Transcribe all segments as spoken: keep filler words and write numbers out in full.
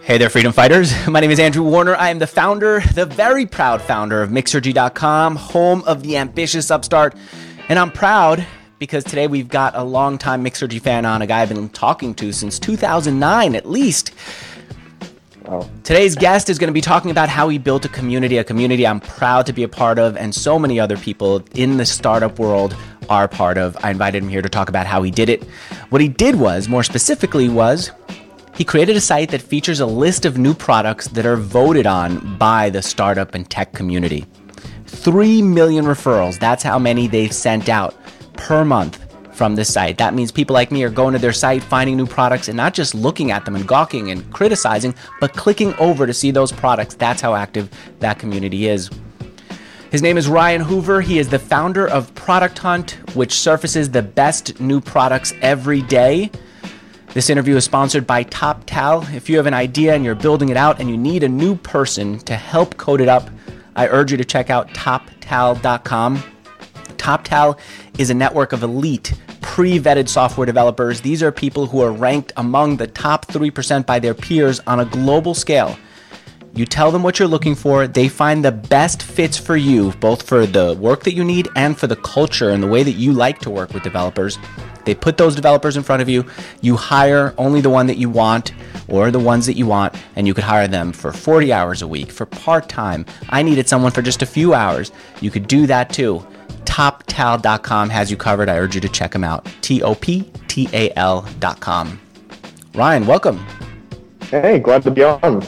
Hey there, freedom fighters. My name is Andrew Warner. I am the founder, the very proud founder of Mixergy dot com, home of the ambitious upstart. And I'm proud because today we've got a longtime Mixergy fan on, a guy I've been talking to since two thousand nine at least. Wow. Today's guest is going to be talking about how he built a community, a community I'm proud to be a part of, and so many other people in the startup world are part of. I invited him here to talk about how he did it. What he did was, more specifically, was he created a site that features a list of new products that are voted on by the startup and tech community. Three million referrals, that's how many they've sent out per month from this site. That means people like me are going to their site, finding new products, and not just looking at them and gawking and criticizing, but clicking over to see those products. That's how active that community is. His name is Ryan Hoover. He is the founder of Product Hunt, which surfaces the best new products every day. This interview is sponsored by TopTal. If you have an idea and you're building it out and you need a new person to help code it up, I urge you to check out top tal dot com. TopTal is a network of elite, pre-vetted software developers. These are people who are ranked among the top three percent by their peers on a global scale. You tell them what you're looking for, they find the best fits for you, both for the work that you need and for the culture and the way that you like to work with developers. They put those developers in front of you. You hire only the one that you want or the ones that you want, and you could hire them for forty hours a week, for part-time. I needed someone for just a few hours. You could do that too. top tal dot com has you covered. I urge you to check them out. T O P T A L dot com. Ryan, welcome. Hey, glad to be on.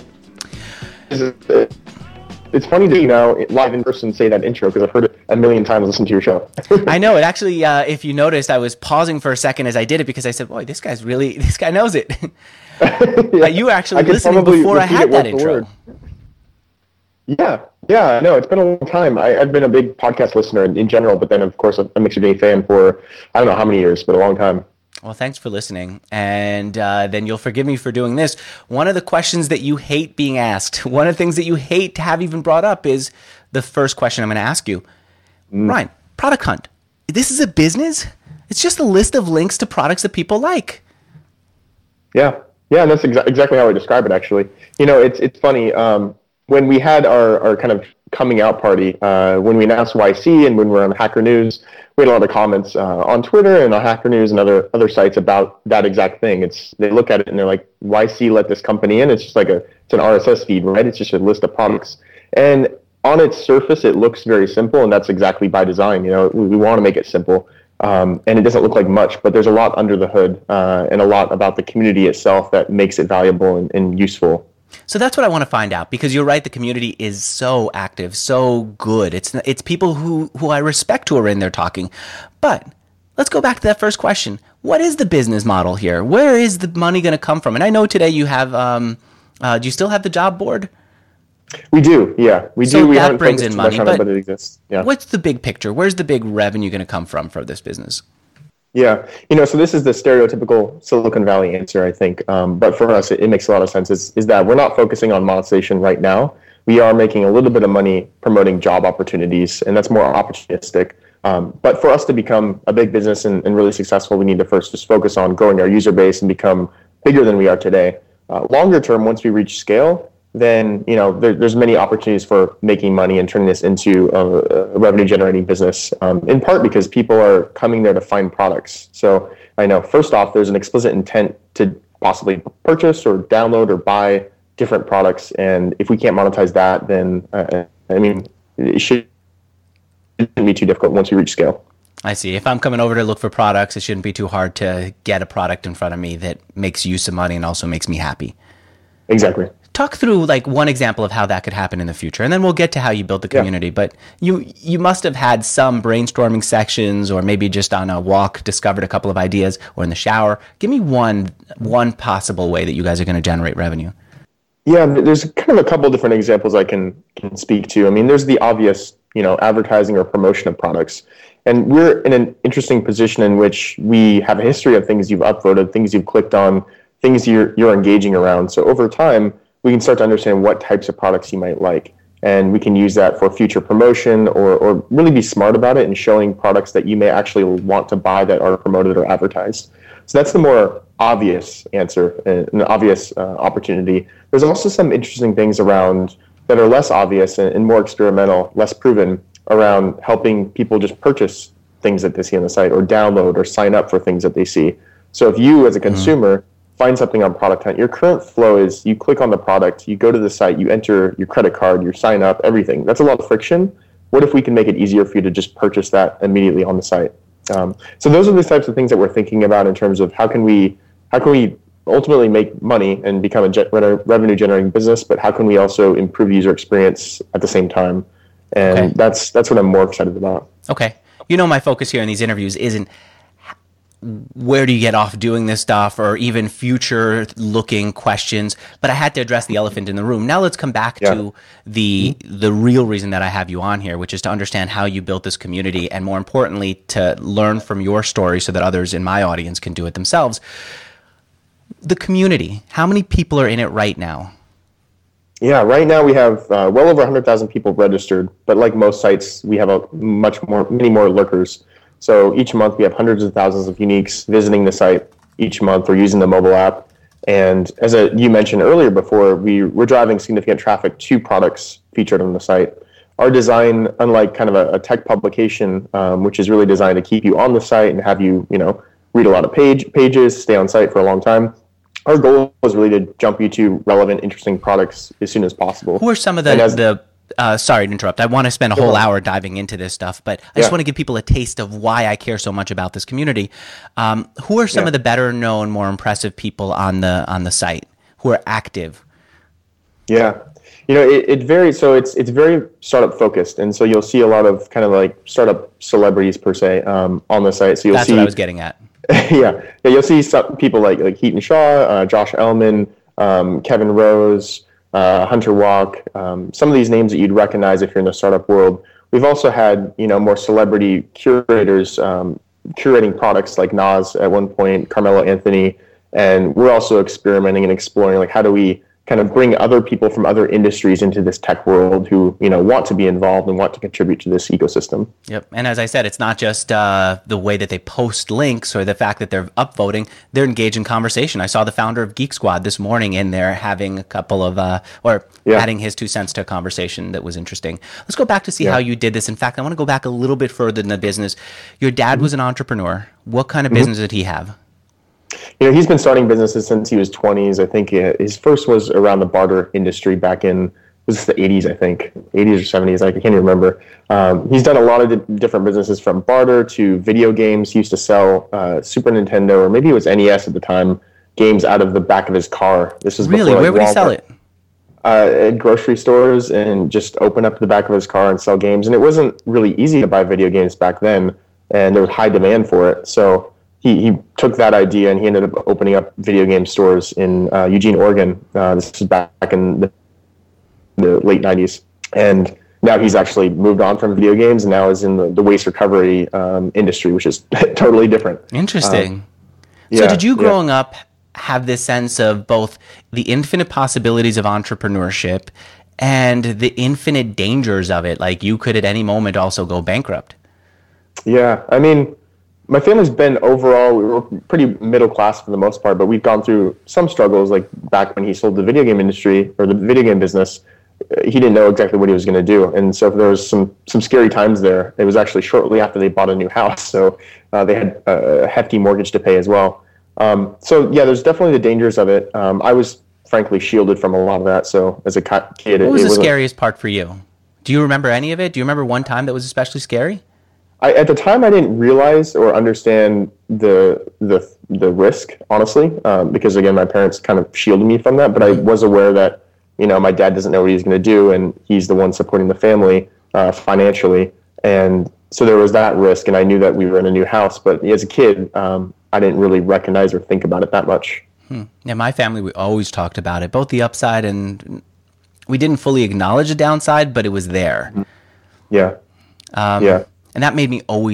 It's funny to, you know, live in person say that intro because I've heard it a million times, listened to your show. I know it. Actually, uh, if you noticed, I was pausing for a second as I did it because I said, boy, this guy's really, this guy knows it. Yeah, you were actually listening before I had that intro. Yeah, yeah, no, it's been a long time. I, I've been a big podcast listener in, in general, but then, of course, a Mixergy fan for, I don't know how many years, but a long time. Well, thanks for listening, and uh, then you'll forgive me for doing this. One of the questions that you hate being asked, one of the things that you hate to have even brought up is the first question I'm going to ask you. Mm. Ryan, Product Hunt, this is a business? It's just a list of links to products that people like. Yeah, yeah, and that's exa- exactly how I describe it, actually. You know, it's it's funny. Um, when we had our, our kind of coming out party, uh, when we announced Y C and when we were on Hacker News, we had a lot of comments uh, on Twitter and on Hacker News and other other sites about that exact thing. It's they look at it and they're like, Y C let this company in? It's just like a it's an R S S feed, right? It's just a list of products. And on its surface, it looks very simple, and that's exactly by design. You know, we, we want to make it simple, um, and it doesn't look like much, but there's a lot under the hood uh, and a lot about the community itself that makes it valuable and, and useful. So that's what I want to find out, because you're right, the community is so active, so good. It's it's people who, who I respect who are in there talking. But let's go back to that first question. What is the business model here? Where is the money going to come from? And I know today you have, um, uh, do you still have the job board? We do, yeah. We so do. We that haven't brings in money, on but, it, but it exists. Yeah. What's the big picture? Where's the big revenue going to come from for this business? Yeah, you know, so this is the stereotypical Silicon Valley answer, I think. Um, but for us, it, it makes a lot of sense. Is is that we're not focusing on monetization right now. We are making a little bit of money promoting job opportunities, and that's more opportunistic. Um, but for us to become a big business and, and really successful, we need to first just focus on growing our user base and become bigger than we are today. Uh, longer term, once we reach scale, then you know there, there's many opportunities for making money and turning this into a, a revenue-generating business. Um, in part because people are coming there to find products. So I know first off, there's an explicit intent to possibly purchase or download or buy different products, and if we can't monetize that, then uh, I mean it shouldn't be too difficult once we reach scale. I see. If I'm coming over to look for products, it shouldn't be too hard to get a product in front of me that makes use of money and also makes me happy. Exactly. Talk through like one example of how that could happen in the future, and then we'll get to how you built the community. Yeah. But you you must have had some brainstorming sections, or maybe just on a walk discovered a couple of ideas, or in the shower. Give me one one possible way that you guys are going to generate revenue. Yeah, there's kind of a couple different examples I can can speak to. I mean, there's the obvious, you know, advertising or promotion of products. And we're in an interesting position in which we have a history of things you've upvoted, things you've clicked on, things you're you're engaging around. So over time, we can start to understand what types of products you might like. And we can use that for future promotion, or, or really be smart about it and showing products that you may actually want to buy that are promoted or advertised. So that's the more obvious answer, an obvious uh, opportunity. There's also some interesting things around that are less obvious and, and more experimental, less proven, around helping people just purchase things that they see on the site or download or sign up for things that they see. So if you as a consumer mm-hmm. find something on Product Hunt, your current flow is you click on the product, you go to the site, you enter your credit card, you sign up, everything. That's a lot of friction. What if we can make it easier for you to just purchase that immediately on the site? Um, so those are the types of things that we're thinking about in terms of how can we how can we ultimately make money and become a ge- revenue generating business, but how can we also improve the user experience at the same time? And okay. that's that's what I'm more excited about. Okay. You know, my focus here in these interviews isn't where do you get off doing this stuff or even future looking questions, but I had to address the elephant in the room. Now let's come back yeah. to the mm-hmm. the real reason that I have you on here, which is to understand how you built this community and more importantly, to learn from your story so that others in my audience can do it themselves. The community, how many people are in it right now? Yeah, right now we have uh, well over one hundred thousand people registered, but like most sites, we have a much more, many more lurkers. So each month we have hundreds of thousands of uniques visiting the site each month or using the mobile app. And as a, you mentioned earlier before, we, we're driving significant traffic to products featured on the site. Our design, unlike kind of a, a tech publication, um, which is really designed to keep you on the site and have you, you know, read a lot of page pages, stay on site for a long time, our goal was really to jump you to relevant, interesting products as soon as possible. Who are some of the, as, the uh, sorry to interrupt, I want to spend a whole hour diving into this stuff, but I just yeah. want to give people a taste of why I care so much about this community. Um, who are some yeah. of the better known, more impressive people on the on the site who are active? Yeah. You know, it, it varies. So it's it's very startup focused, and so you'll see a lot of kind of like startup celebrities per se um, on the site. So you'll That's see, what I was getting at. yeah, yeah, you'll see some people like like Heaton Shaw, uh, Josh Ellman, um, Kevin Rose, uh, Hunter Walk. Um, some of these names that you'd recognize if you're in the startup world. We've also had you know more celebrity curators um, curating products like Nas at one point, Carmelo Anthony, and we're also experimenting and exploring like how do we kind of bring other people from other industries into this tech world who, you know, want to be involved and want to contribute to this ecosystem. Yep. And as I said, it's not just uh, the way that they post links or the fact that they're upvoting, they're engaged in conversation. I saw the founder of Geek Squad this morning in there having a couple of, uh, or yeah. adding his two cents to a conversation that was interesting. Let's go back to see yeah. how you did this. In fact, I want to go back a little bit further in the business. Your dad mm-hmm. was an entrepreneur. What kind of mm-hmm. business did he have? You know, he's been starting businesses since he was twenties. I think his first was around the barter industry back in, was the eighties, I think, eighties or seventies. I can't even remember. Um, he's done a lot of di- different businesses from barter to video games. He used to sell uh, Super Nintendo, or maybe it was N E S at the time, games out of the back of his car. This was really? Before, like, Where would Walmart. he sell it? Uh, at grocery stores and just open up the back of his car and sell games. And it wasn't really easy to buy video games back then, and there was high demand for it. So He, he took that idea and he ended up opening up video game stores in uh, Eugene, Oregon. Uh, this is back in the, the late nineties. And now he's actually moved on from video games and now is in the, the waste recovery um, industry, which is totally different. Interesting. Um, so yeah, did you growing yeah. up have this sense of both the infinite possibilities of entrepreneurship and the infinite dangers of it? Like you could at any moment also go bankrupt. Yeah, I mean, my family's been overall, we were pretty middle class for the most part, but we've gone through some struggles. Like back when he sold the video game industry or the video game business, he didn't know exactly what he was going to do. And so there was some, some scary times there. It was actually shortly after they bought a new house. So uh, they had a hefty mortgage to pay as well. Um, so yeah, there's definitely the dangers of it. Um, I was frankly shielded from a lot of that. So as a kid, what was it, it the scariest part for you? Do you remember any of it? Do you remember one time that was especially scary? I, at the time, I didn't realize or understand the the the risk, honestly, um, because again, my parents kind of shielded me from that. But I was aware that you know my dad doesn't know what he's going to do, and he's the one supporting the family uh, financially, and so there was that risk. And I knew that we were in a new house, but as a kid, um, I didn't really recognize or think about it that much. Hmm. Yeah, my family, we always talked about it, both the upside and we didn't fully acknowledge the downside, but it was there. Yeah. Um, yeah. And that made me always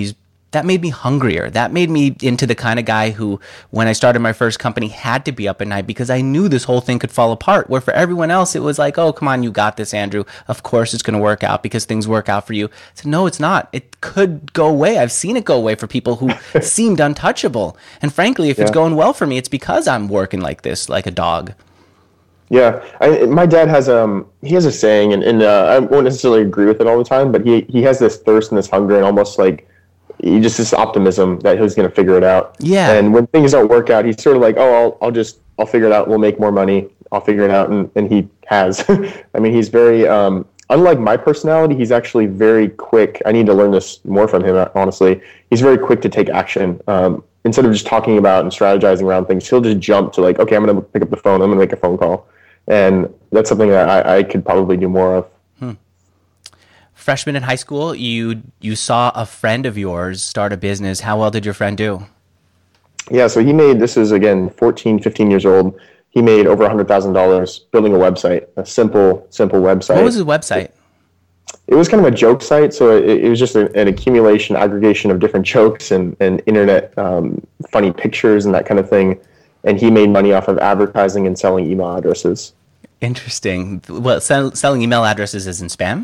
that made me hungrier. That made me into the kind of guy who, when I started my first company, had to be up at night because I knew this whole thing could fall apart. Where for everyone else, it was like, oh, come on, you got this, Andrew. Of course it's going to work out because things work out for you. So no, it's not. It could go away. I've seen it go away for people who seemed untouchable. And frankly, if yeah. it's going well for me, it's because I'm working like this, like a dog. Yeah, I, my dad has um he has a saying, and, and uh, I won't necessarily agree with it all the time, but he he has this thirst and this hunger and almost like he just this optimism that he's going to figure it out. Yeah. And when things don't work out, he's sort of like, oh, I'll I'll just I'll figure it out. We'll make more money. I'll figure it out, and and he has. I mean, he's very um unlike my personality. He's actually very quick. I need to learn this more from him. Honestly, he's very quick to take action. Um, instead of just talking about and strategizing around things, he'll just jump to like, okay, I'm going to pick up the phone. I'm going to make a phone call. And that's something that I, I could probably do more of. Hmm. Freshman in high school, you you saw a friend of yours start a business. How well did your friend do? Yeah, so he made, this is again, fourteen, fifteen years old. He made over one hundred thousand dollars building a website, a simple, simple website. What was his website? It, it was kind of a joke site, so it, it was just a, an accumulation, aggregation of different jokes and, and internet um, funny pictures and that kind of thing. And he made money off of advertising and selling email addresses. Interesting. Well, sell, selling email addresses is in spam?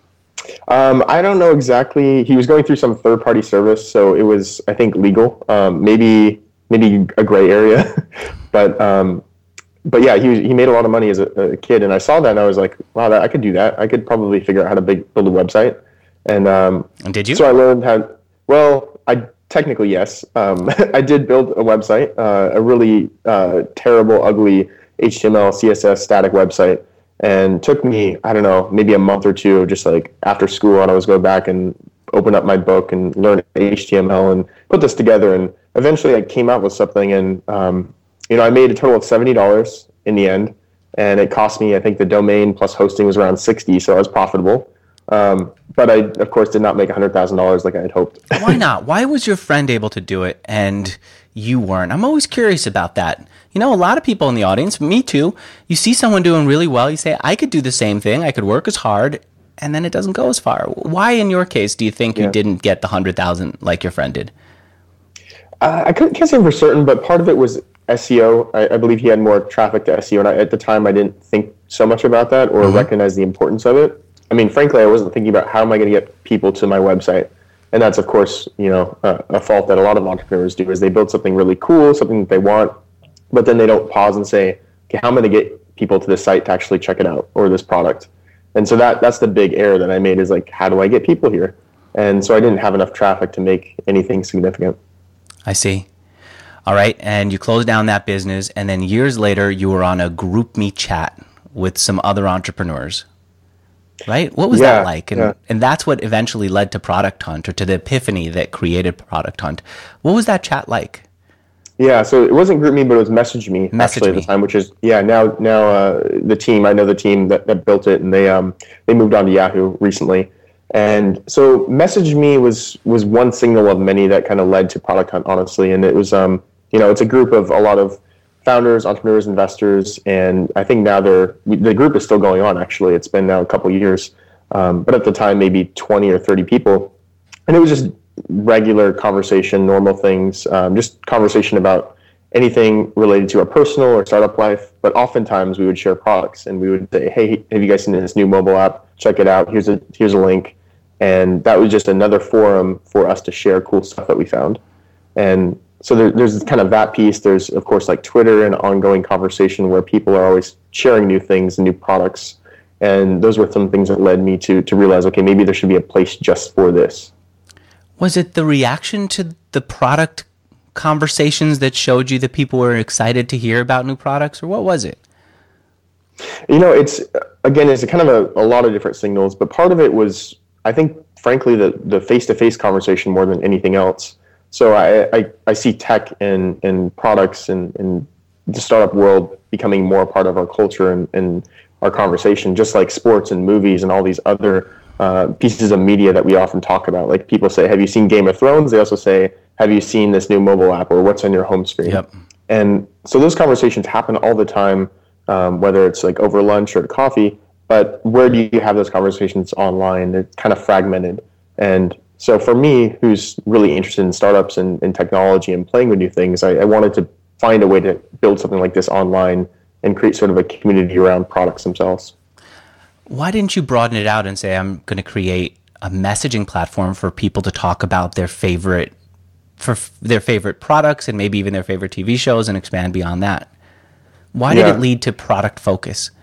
Um, I don't know exactly. He was going through some third-party service, so it was, I think, legal. Um, maybe maybe a gray area, but um, but yeah, he he made a lot of money as a, a kid, and I saw that, and I was like, wow, that, I could do that. I could probably figure out how to big, build a website. And um, and did you? So I learned how. Well, I. Technically, yes. Um, I did build a website, uh, a really uh, terrible, ugly H T M L, C S S static website, and took me, I don't know, maybe a month or two, just like after school, and I was go back and open up my book and learn H T M L and put this together. And eventually, I came out with something, and um, you know, I made a total of seventy dollars in the end, and it cost me, I think, the domain plus hosting was around sixty, so I was profitable. Um, but I, of course, did not make one hundred thousand dollars like I had hoped. Why not? Why was your friend able to do it and you weren't? I'm always curious about that. You know, a lot of people in the audience, me too, you see someone doing really well, you say, I could do the same thing, I could work as hard, and then it doesn't go as far. Why, in your case, do you think yeah. you didn't get the one hundred thousand like your friend did? Uh, I can't say for certain, but part of it was S E O. I, I believe he had more traffic to S E O, and I, at the time, I didn't think so much about that or mm-hmm. recognize the importance of it. I mean, frankly, I wasn't thinking about how am I going to get people to my website. And that's, of course, you know, a, a fault that a lot of entrepreneurs do is they build something really cool, something that they want, but then they don't pause and say, okay, how am I going to get people to this site to actually check it out or this product? And so that that's the big error that I made is like, how do I get people here? And so I didn't have enough traffic to make anything significant. I see. All right. And you closed down that business. And then years later, you were on a GroupMe chat with some other entrepreneurs. Right? What was yeah, that like? And yeah. and that's what eventually led to Product Hunt, or to the epiphany that created Product Hunt. What was that chat like? Yeah, so it wasn't GroupMe, but it was MessageMe Message actually me. at the time, which is yeah now now uh, the team. I know the team that, that built it, and they um they moved on to Yahoo recently. And so MessageMe was was one signal of many that kind of led to Product Hunt, honestly. And it was um you know it's a group of a lot of founders, entrepreneurs, investors, and I think now they're the group is still going on. Actually, it's been now a couple years, um, but at the time maybe twenty or thirty people, and it was just regular conversation, normal things, um, just conversation about anything related to our personal or startup life. But oftentimes we would share products, and we would say, "Hey, have you guys seen this new mobile app? Check it out. Here's a here's a link," and that was just another forum for us to share cool stuff that we found, and. So there, there's kind of that piece. There's, of course, like Twitter and ongoing conversation where people are always sharing new things and new products. And those were some things that led me to to realize, okay, maybe there should be a place just for this. Was it the reaction to the product conversations that showed you that people were excited to hear about new products, or what was it? You know, it's, again, it's a kind of a, a lot of different signals, but part of it was, I think, frankly, the, the face-to-face conversation more than anything else. So I, I, I see tech and, and products and, and the startup world becoming more a part of our culture and, and our conversation, just like sports and movies and all these other uh, pieces of media that we often talk about. Like people say, have you seen Game of Thrones? They also say, have you seen this new mobile app or what's on your home screen? Yep. And so those conversations happen all the time, um, whether it's like over lunch or coffee, but where do you have those conversations online? It's kind of fragmented. And So for me, who's really interested in startups and, and technology and playing with new things, I, I wanted to find a way to build something like this online and create sort of a community around products themselves. Why didn't you broaden it out and say, I'm going to create a messaging platform for people to talk about their favorite for f- their favorite products and maybe even their favorite T V shows and expand beyond that? Why did Yeah. it lead to product focus?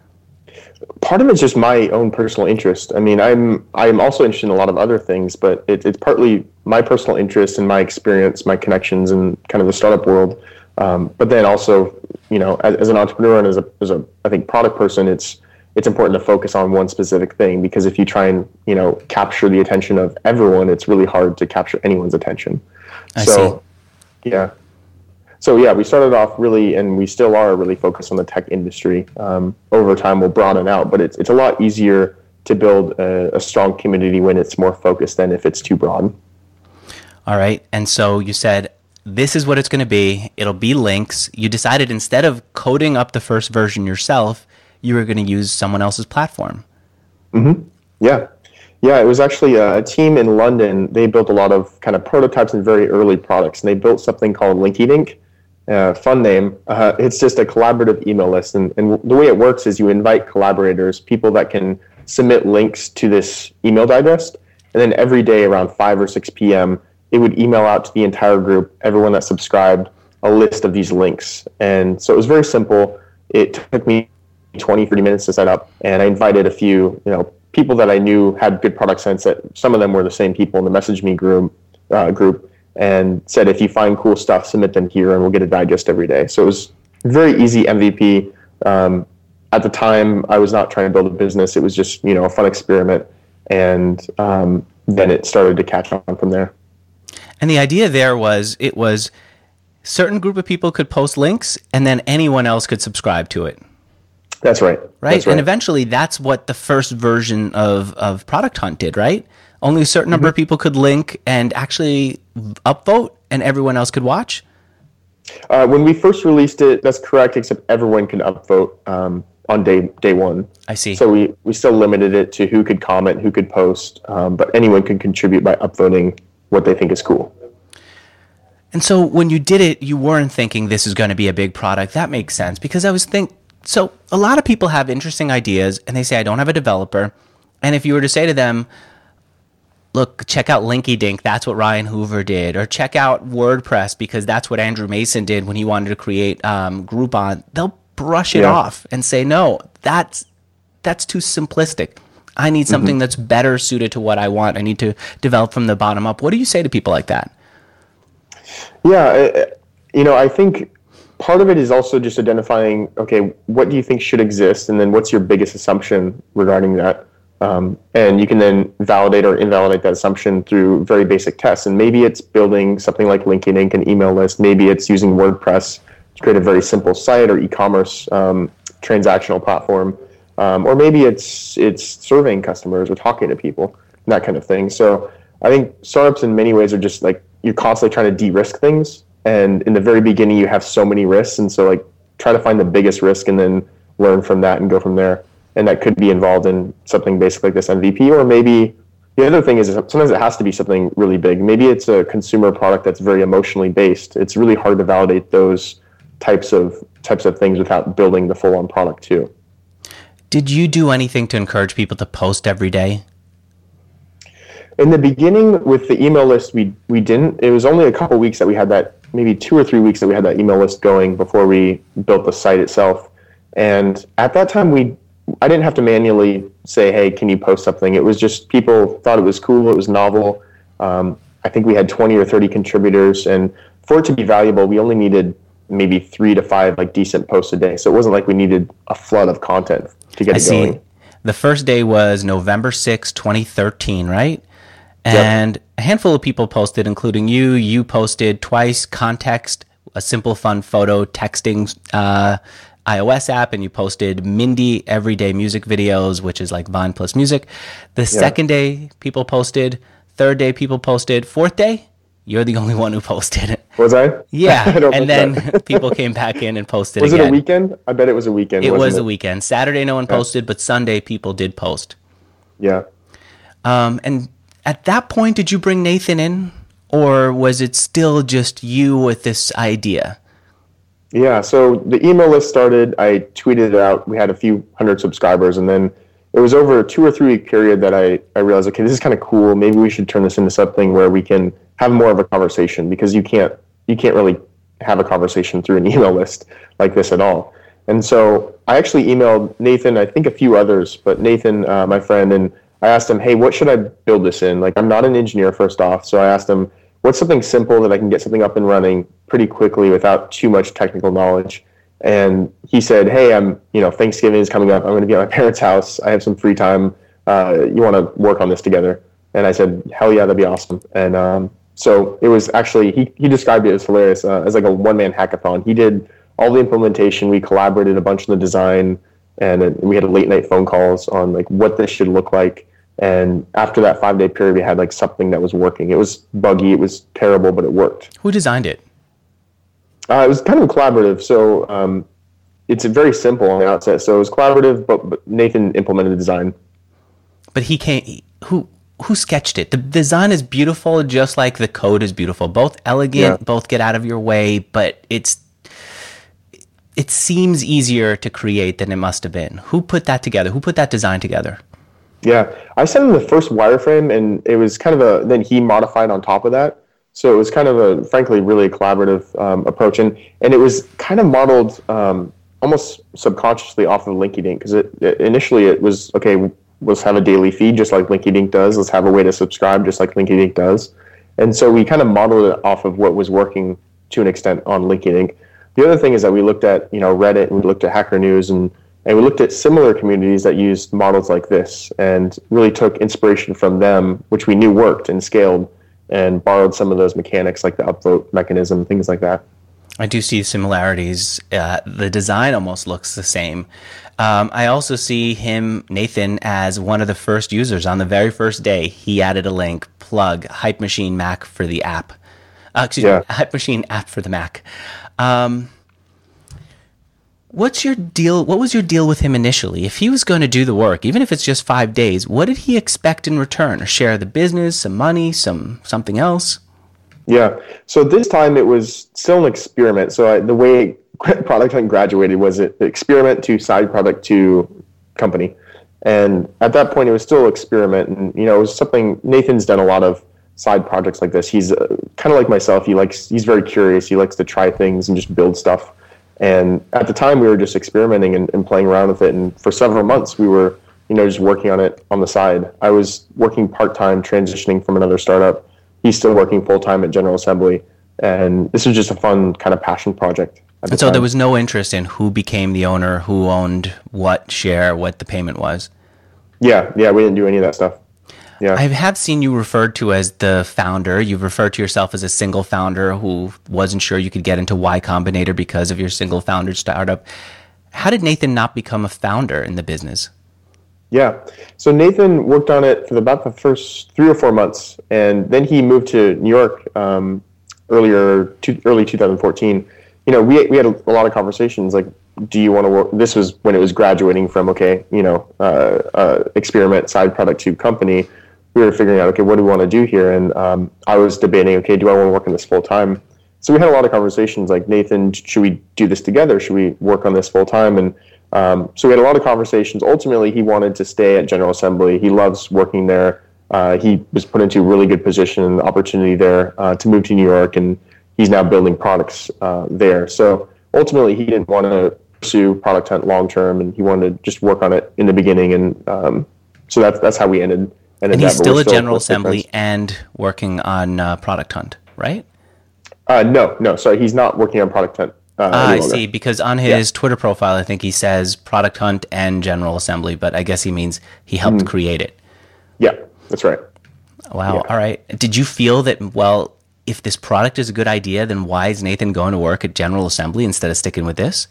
Part of it's just my own personal interest. I mean, I'm I'm also interested in a lot of other things, but it, it's partly my personal interest and my experience, my connections in kind of the startup world. Um, but then also, you know, as, as an entrepreneur and as a as a I think product person, it's it's important to focus on one specific thing, because if you try and, you know, capture the attention of everyone, it's really hard to capture anyone's attention. I so, see. Yeah. So yeah, we started off really, and we still are really focused on the tech industry. Um, over time, we'll broaden out, but it's it's a lot easier to build a, a strong community when it's more focused than if it's too broad. All right. And so you said, this is what it's going to be. It'll be links. You decided instead of coding up the first version yourself, you were going to use someone else's platform. Mm-hmm. Yeah. Yeah, it was actually a, a team in London. They built a lot of kind of prototypes and very early products, and they built something called LinkyDink. Uh, fun name. Uh, it's just a collaborative email list, and, and the way it works is you invite collaborators, people that can submit links to this email digest, and then every day around five or six p.m., it would email out to the entire group, everyone that subscribed, a list of these links. And so it was very simple. It took me twenty, thirty minutes to set up, and I invited a few, you know, people that I knew had good product sense. That some of them were the same people in the Message Me group, uh, group, and said, if you find cool stuff, submit them here, and we'll get a digest every day. So it was very easy M V P. Um, at the time, I was not trying to build a business. It was just, you know, a fun experiment, and um, then it started to catch on from there. And the idea there was, it was certain group of people could post links, and then anyone else could subscribe to it. That's right. Right? That's right. And eventually that's what the first version of, of Product Hunt did, right? Only a certain number mm-hmm. of people could link and actually upvote, and everyone else could watch? Uh, when we first released it, that's correct, except everyone can upvote um, on day day one. I see. So we, we still limited it to who could comment, who could post, um, but anyone can contribute by upvoting what they think is cool. And so when you did it, you weren't thinking this is going to be a big product. That makes sense, because I was think so a lot of people have interesting ideas and they say, I don't have a developer. And if you were to say to them, look, check out LinkyDink, that's what Ryan Hoover did, or check out WordPress because that's what Andrew Mason did when he wanted to create um, Groupon, they'll brush it yeah. off and say, no, that's that's too simplistic. I need something mm-hmm. that's better suited to what I want. I need to develop from the bottom up. What do you say to people like that? Yeah, you know, I think part of it is also just identifying, okay, what do you think should exist? And then what's your biggest assumption regarding that? Um, and you can then validate or invalidate that assumption through very basic tests. And maybe it's building something like LinkedIn, an email list. Maybe it's using WordPress to create a very simple site or e-commerce um, transactional platform. Um, or maybe it's it's surveying customers or talking to people, that kind of thing. So I think startups in many ways are just like, you're constantly trying to de-risk things. And in the very beginning, you have so many risks. And so like try to find the biggest risk and then learn from that and go from there. And that could be involved in something basic like this M V P, or maybe the other thing is sometimes it has to be something really big. Maybe it's a consumer product that's very emotionally based. It's really hard to validate those types of types of things without building the full-on product too. Did you do anything to encourage people to post every day? In the beginning with the email list, we we didn't. It was only a couple weeks that we had that, maybe two or three weeks that we had that email list going before we built the site itself. And at that time, we I didn't have to manually say, hey, can you post something? It was just people thought it was cool, it was novel. Um, I think we had twenty or thirty contributors, and for it to be valuable, we only needed maybe three to five like decent posts a day. So it wasn't like we needed a flood of content to get I it see. going. The first day was November sixth, twenty thirteen, right? And yep. a handful of people posted, including you. You posted twice, Context, a simple, fun photo texting uh, iOS app, and you posted Mindy everyday music videos, which is like Vine plus music. The yeah. second day, people posted. Third day, people posted. Fourth day, you're the only one who posted. Was I? Yeah. I and then people came back in and posted was again. Was it a weekend? I bet it was a weekend. It wasn't was it? a weekend. Saturday, no one posted, yeah. but Sunday, people did post. Yeah. Um, and At that point, did you bring Nathan in, or was it still just you with this idea? Yeah, so the email list started, I tweeted it out, we had a few hundred subscribers, and then it was over a two or three week period that I, I realized, okay, this is kind of cool, maybe we should turn this into something where we can have more of a conversation, because you can't you can't really have a conversation through an email list like this at all. And so I actually emailed Nathan, I think a few others, but Nathan, uh, my friend, and I asked him, hey, what should I build this in? Like, I'm not an engineer, first off, so I asked him, what's something simple that I can get something up and running pretty quickly without too much technical knowledge? And he said, hey, I'm, you know, Thanksgiving is coming up. I'm going to be at my parents' house. I have some free time. Uh, you want to work on this together? And I said, hell yeah, that'd be awesome. And um, so it was actually, he, he described it as hilarious, uh, as like a one-man hackathon. He did all the implementation. We collaborated a bunch on the design, and it, we had late night phone calls on like what this should look like. And after that five day period, we had like something that was working. It was buggy, it was terrible, but it worked. Who designed it? Uh, it was kind of collaborative. So um, it's very simple on the outset. So it was collaborative, but, but Nathan implemented the design. But he can't. Who who sketched it? The design is beautiful, just like the code is beautiful. Both elegant, yeah. Both get out of your way, but it's it seems easier to create than it must have been. Who put that together? Who put that design together? Yeah, I sent him the first wireframe, and it was kind of a, then he modified on top of that. So it was kind of a, frankly, really collaborative um, approach. And, and it was kind of modeled um, almost subconsciously off of LinkedIn, because it, it, initially it was, okay, let's have a daily feed just like LinkedIn does. Let's have a way to subscribe just like LinkedIn does. And so we kind of modeled it off of what was working to an extent on LinkedIn. The other thing is that we looked at, you know, Reddit, and we looked at Hacker News, and And we looked at similar communities that used models like this and really took inspiration from them, which we knew worked and scaled, and borrowed some of those mechanics like the upvote mechanism, things like that. I do see similarities. Uh, the design almost looks the same. Um, I also see him, Nathan, as one of the first users. On the very first day, he added a link, plug, Hype Machine Mac for the app. Uh, excuse yeah. me, Hype Machine app for the Mac. Um, What's your deal? What was your deal with him initially? If he was going to do the work, even if it's just five days, what did he expect in return? A share of the business, some money, some something else? Yeah. So this time it was still an experiment. So I, the way Product Hunt graduated was it experiment to side product to company. And at that point, it was still experiment. And, you know, it was something, Nathan's done a lot of side projects like this. He's uh, kind of like myself. He likes, he's very curious. He likes to try things and just build stuff. And at the time, we were just experimenting and, and playing around with it. And for several months, we were, you know, just working on it on the side. I was working part-time, transitioning from another startup. He's still working full-time at General Assembly. And this was just a fun kind of passion project. And so time. There was no interest in who became the owner, who owned what share, what the payment was? Yeah, yeah, we didn't do any of that stuff. Yeah. I have seen you referred to as the founder. You've referred to yourself as a single founder who wasn't sure you could get into Y Combinator because of your single founder startup. How did Nathan not become a founder in the business? Yeah. So Nathan worked on it for about the first three or four months, and then he moved to New York um, earlier, to, early two thousand fourteen. You know, we we had a, a lot of conversations like, do you want to work? This was when it was graduating from, okay, you know, uh, uh, experiment, side product to company. We were figuring out, okay, what do we want to do here? And um, I was debating, okay, do I want to work on this full time? So we had a lot of conversations like, Nathan, should we do this together? Should we work on this full time? And um, so we had a lot of conversations. Ultimately, he wanted to stay at General Assembly. He loves working there. Uh, he was put into a really good position and opportunity there uh, to move to New York, and he's now building products uh, there. So ultimately, he didn't want to pursue Product Hunt long term, and he wanted to just work on it in the beginning. And um, so that's that's how we ended. And he's still at General Assembly and working on uh, Product Hunt, right? Uh, no, no, sorry, he's not working on Product Hunt. Uh, ah, I see, because on his yeah. Twitter profile, I think he says Product Hunt and General Assembly, but I guess he means he helped mm. create it. Yeah, that's right. Wow, yeah. All right. Did you feel that, well, if this product is a good idea, then why is Nathan going to work at General Assembly instead of sticking with this?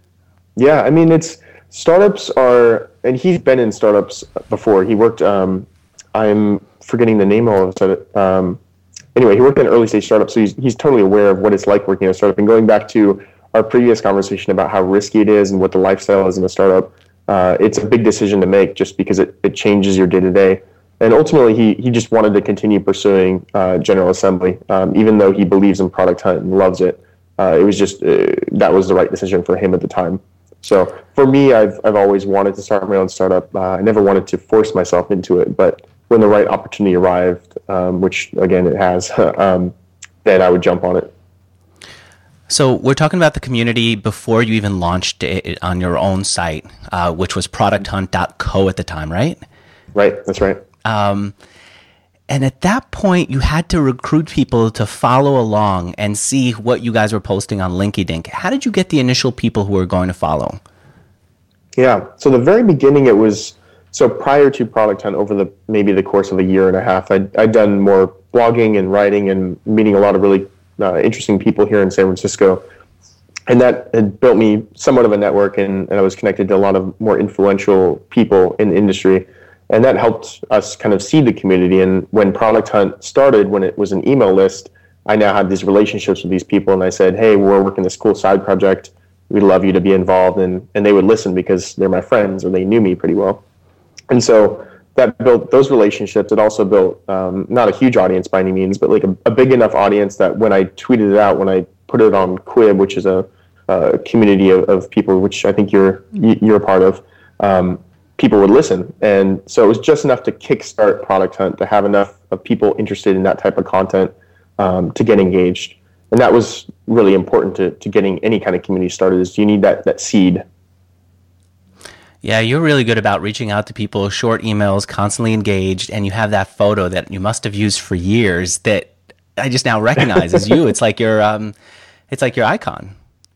Yeah, I mean, it's startups are, and he's been in startups before. He worked... Um, I'm forgetting the name all of a sudden. Um, anyway, he worked in an early stage startup, so he's he's totally aware of what it's like working in a startup. And going back to our previous conversation about how risky it is and what the lifestyle is in a startup, uh, it's a big decision to make just because it, it changes your day to day. And ultimately, he he just wanted to continue pursuing uh, General Assembly, um, even though he believes in Product Hunt and loves it. Uh, it was just uh, that was the right decision for him at the time. So for me, I've I've always wanted to start my own startup. Uh, I never wanted to force myself into it, but when the right opportunity arrived, um, which again it has, um, then I would jump on it. So we're talking about the community before you even launched it on your own site, uh, which was product hunt dot co at the time, right? Right, that's right. Um, and at that point, you had to recruit people to follow along and see what you guys were posting on LinkedIn. How did you get the initial people who were going to follow? Yeah, so the very beginning, it was, so prior to Product Hunt, over the maybe the course of a year and a half, I'd, I'd done more blogging and writing and meeting a lot of really uh, interesting people here in San Francisco. And that had built me somewhat of a network, and, and I was connected to a lot of more influential people in the industry. And that helped us kind of seed the community. And when Product Hunt started, when it was an email list, I now had these relationships with these people. And I said, hey, we're working this cool side project. We'd love you to be involved. And, and they would listen because they're my friends or they knew me pretty well. And so that built those relationships. It also built um, not a huge audience by any means, but like a, a big enough audience that when I tweeted it out, when I put it on Quib, which is a, a community of, of people, which I think you're you're a part of, um, people would listen. And so it was just enough to kickstart Product Hunt, to have enough of people interested in that type of content um, to get engaged. And that was really important to, to getting any kind of community started, is you need that, that seed. Yeah, you're really good about reaching out to people, short emails, constantly engaged, and you have that photo that you must have used for years that I just now recognize as you. It's like your, um, it's like your icon.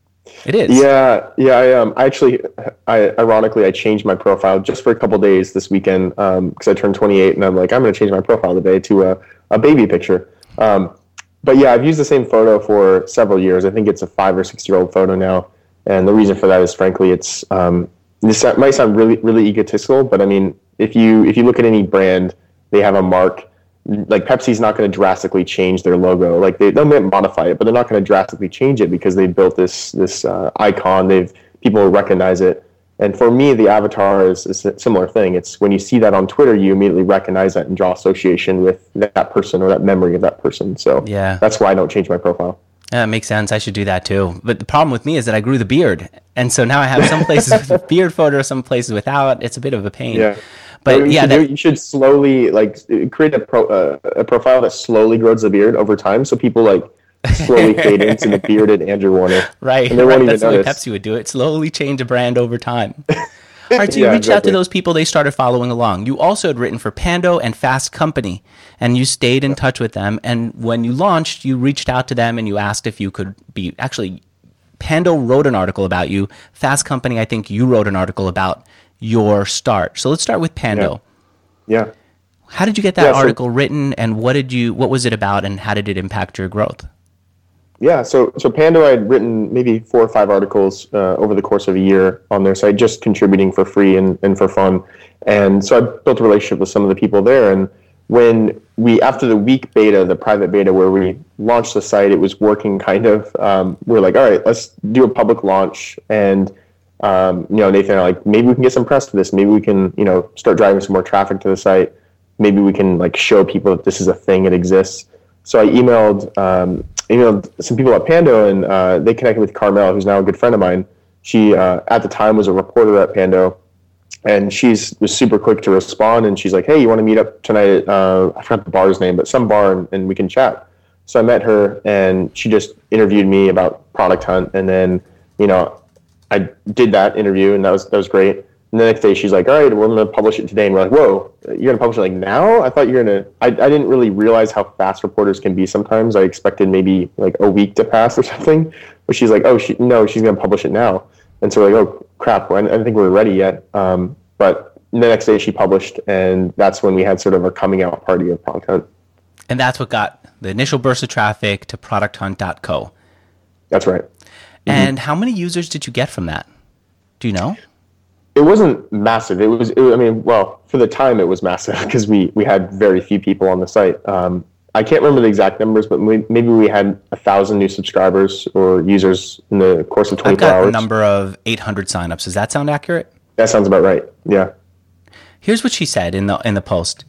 It is. Yeah, yeah. I um, I actually, I ironically, I changed my profile just for a couple days this weekend because um, I turned twenty-eight, and I'm like, I'm going to change my profile today to a, a baby picture. Um, but yeah, I've used the same photo for several years. I think it's a five or six year old photo now, and the reason for that is, frankly, it's um, this might sound really really egotistical, but I mean, if you if you look at any brand, they have a mark. Like Pepsi's not going to drastically change their logo. Like they, they'll modify it, but they're not going to drastically change it because they built this this uh, icon. They've people recognize it. And for me, the avatar is, is a similar thing. It's when you see that on Twitter, you immediately recognize that and draw association with that person or that memory of that person. So yeah, that's why I don't change my profile. Yeah, it makes sense. I should do that too. But the problem with me is that I grew the beard, and so now I have some places with a beard photo, some places without. It's a bit of a pain. Yeah. But you yeah, should that, do, you should slowly like create a pro, uh, a profile that slowly grows the beard over time, so people like slowly fade into the bearded Andrew Warner. Right, and they right. won't That's even the way notice. Pepsi would do it. Slowly change a brand over time. All right, so you Yeah, reached out to exactly. those people. They started following along. You also had written for Pando and Fast Company, and you stayed in touch with them. And when you launched, you reached out to them and you asked if you could be. Actually, Pando wrote an article about you. Fast Company, I think you wrote an article about your start. So let's start with Pando. Yeah. How did you get that Yeah, so- article written, and what did you? What was it about, and how did it impact your growth? Yeah, so so Pando, I had written maybe four or five articles uh, over the course of a year on their site, just contributing for free and, and for fun. And so I built a relationship with some of the people there. And when we, after the week beta, the private beta where we launched the site, it was working kind of, um, we we're like, all right, let's do a public launch. And, um, you know, Nathan and I like, maybe we can get some press for this. Maybe we can, you know, start driving some more traffic to the site. Maybe we can like show people that this is a thing, it exists. So I emailed, um, emailed some people at Pando, and uh, they connected with Carmel, who's now a good friend of mine. She, uh, at the time, was a reporter at Pando, and she's was super quick to respond. And she's like, "Hey, you want to meet up tonight at, uh, I forgot the bar's name, but some bar, and, and we can chat." So I met her, and she just interviewed me about Product Hunt, and then, you know, I did that interview, and that was that was great. And the next day, she's like, "All right, we're going to publish it today." And we're like, "Whoa, you're going to publish it like now?" I thought you're going to. I, I didn't really realize how fast reporters can be sometimes. I expected maybe like a week to pass or something. But she's like, "Oh, she, no, she's going to publish it now." And so we're like, "Oh, crap, I don't think we're ready yet." Um, but the next day, she published, and that's when we had sort of a coming out party of Product Hunt. And that's what got the initial burst of traffic to product hunt dot co. That's right. Mm-hmm. And how many users did you get from that? Do you know? It wasn't massive. It was, it, I mean, well, for the time it was massive because we, we had very few people on the site. Um, I can't remember the exact numbers, but we, maybe we had a thousand new subscribers or users in the course of I've twenty-four got hours. a number of eight hundred signups. Does that sound accurate? That sounds about right. Yeah. Here's what she said in the in the post.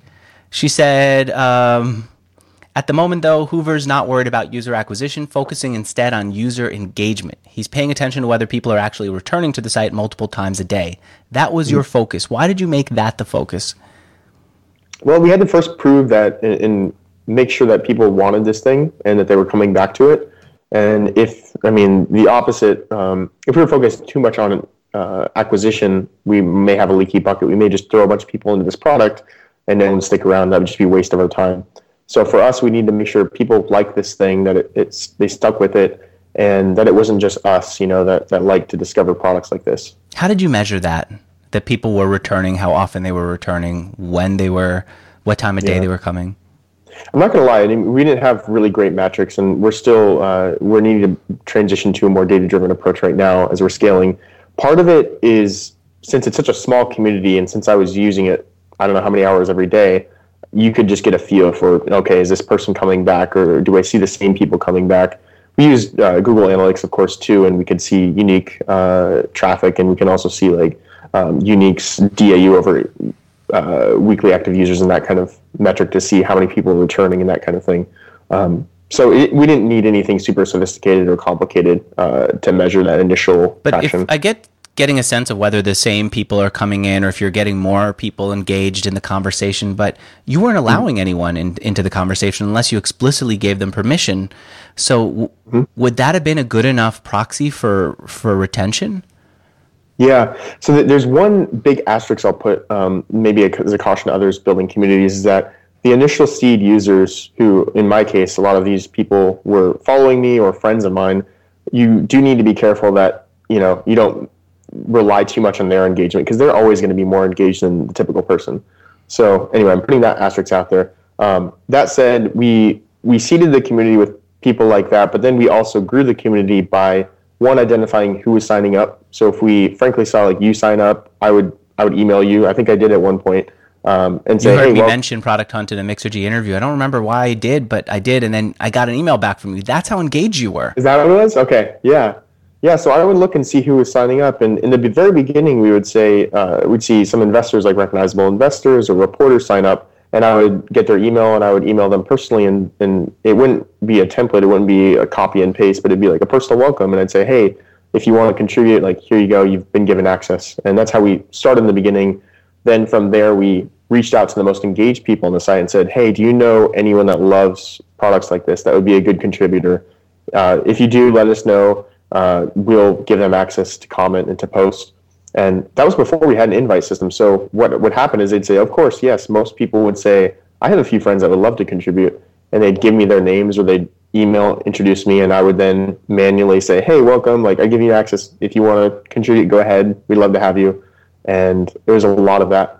She said, um, at the moment, though, Hoover's not worried about user acquisition, focusing instead on user engagement. He's paying attention to whether people are actually returning to the site multiple times a day. That was your focus. Why did you make that the focus? Well, we had to first prove that and, and make sure that people wanted this thing and that they were coming back to it. And if, I mean, the opposite, um, if we were focused too much on uh, acquisition, we may have a leaky bucket. We may just throw a bunch of people into this product and then stick around. That would just be a waste of our time. So for us, we need to make sure people like this thing, that it, it's they stuck with it, and that it wasn't just us, you know, that, that like to discover products like this. How did you measure that? That people were returning, how often they were returning, when they were, what time of day yeah. they were coming? I'm not going to lie, I mean, we didn't have really great metrics, and we're still, uh, we're needing to transition to a more data-driven approach right now as we're scaling. Part of it is, since it's such a small community, and since I was using it, I don't know how many hours every day, you could just get a feel for, okay, is this person coming back, or do I see the same people coming back? We use uh, Google Analytics, of course, too, and we could see unique uh, traffic, and we can also see like um, uniques D A U over uh, weekly active users and that kind of metric to see how many people are returning and that kind of thing. Um, so it, we didn't need anything super sophisticated or complicated uh, to measure that initial but traction. If I get getting a sense of whether the same people are coming in or if you're getting more people engaged in the conversation, but you weren't allowing mm-hmm. anyone in, into the conversation unless you explicitly gave them permission. So w- mm-hmm. would that have been a good enough proxy for, for retention? Yeah. So th- there's one big asterisk I'll put, um, maybe as a caution to others building communities, is that the initial seed users who, in my case, a lot of these people were following me or friends of mine, you do need to be careful that, you know, you don't rely too much on their engagement, because they're always going to be more engaged than the typical person. So anyway, I'm putting that asterisk out there. Um, that said, we we seeded the community with people like that, but then we also grew the community by, one, identifying who was signing up. So if we frankly saw like you sign up, I would I would email you. I think I did at one point. Um, and say, you heard hey, me well, mention Product Hunt in a Mixergy interview. I don't remember why I did, but I did, and then I got an email back from you. That's how engaged you were. Is that what it was? Okay, yeah. Yeah, so I would look and see who was signing up, and in the very beginning, we would say uh, we'd see some investors, like recognizable investors or reporters, sign up, and I would get their email, and I would email them personally, and, and it wouldn't be a template, it wouldn't be a copy and paste, but it'd be like a personal welcome, and I'd say, hey, if you want to contribute, like here you go, you've been given access, and that's how we started in the beginning. Then from there, we reached out to the most engaged people on the site and said, hey, do you know anyone that loves products like this that would be a good contributor? Uh, if you do, let us know. Uh, we'll give them access to comment and to post. And that was before we had an invite system. So what would happen is they'd say, of course, yes, most people would say, I have a few friends that would love to contribute. And they'd give me their names, or they'd email, introduce me, and I would then manually say, hey, welcome. Like, I give you access. If you want to contribute, go ahead. We'd love to have you. And there was a lot of that.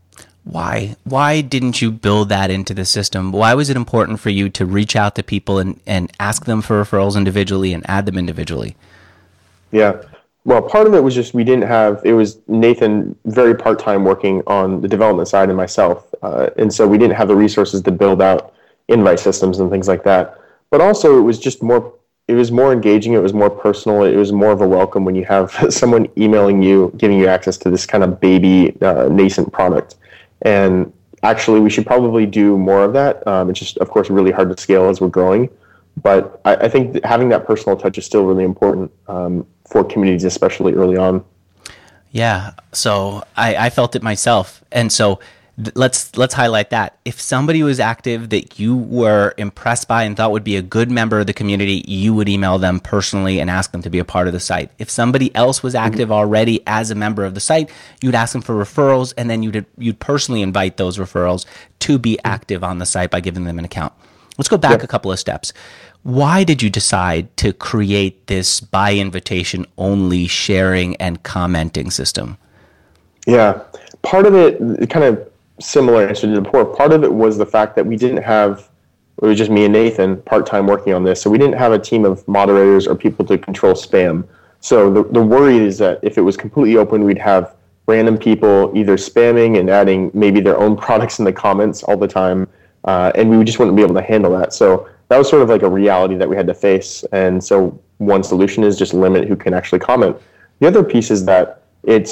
Why? Why didn't you build that into the system? Why was it important for you to reach out to people and, and ask them for referrals individually and add them individually? Yeah. Well, part of it was just we didn't have, it was Nathan very part-time working on the development side and myself. Uh, and so we didn't have the resources to build out invite systems and things like that. But also it was just more, it was more engaging. It was more personal. It was more of a welcome when you have someone emailing you, giving you access to this kind of baby uh, nascent product. And actually, we should probably do more of that. Um, it's just, of course, really hard to scale as we're growing. But I, I think that having that personal touch is still really important um, for communities, especially early on. Yeah. So I, I felt it myself. And so th- let's let's highlight that. If somebody was active that you were impressed by and thought would be a good member of the community, you would email them personally and ask them to be a part of the site. If somebody else was active mm-hmm. already as a member of the site, you'd ask them for referrals, and then you'd you'd personally invite those referrals to be active on the site by giving them an account. Let's go back yep. a couple of steps. Why did you decide to create this by invitation only sharing and commenting system? Yeah, part of it, kind of similar answer to before, part of it was the fact that we didn't have, it was just me and Nathan part-time working on this, so we didn't have a team of moderators or people to control spam. So the, the worry is that if it was completely open, we'd have random people either spamming and adding maybe their own products in the comments all the time, uh, and we just wouldn't be able to handle that. So that was sort of like a reality that we had to face. And so one solution is just limit who can actually comment. The other piece is that it's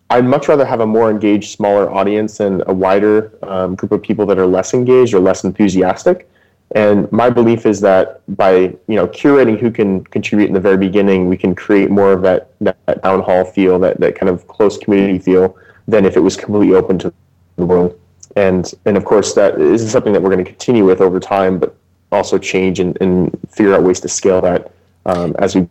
I'd much rather have a more engaged, smaller audience than a wider um, group of people that are less engaged or less enthusiastic. And my belief is that by you know curating who can contribute in the very beginning, we can create more of that, that town hall feel, that, that kind of close community feel, than if it was completely open to the world. And and of course, that is something that we're going to continue with over time, but also change and, and figure out ways to scale that um, as we.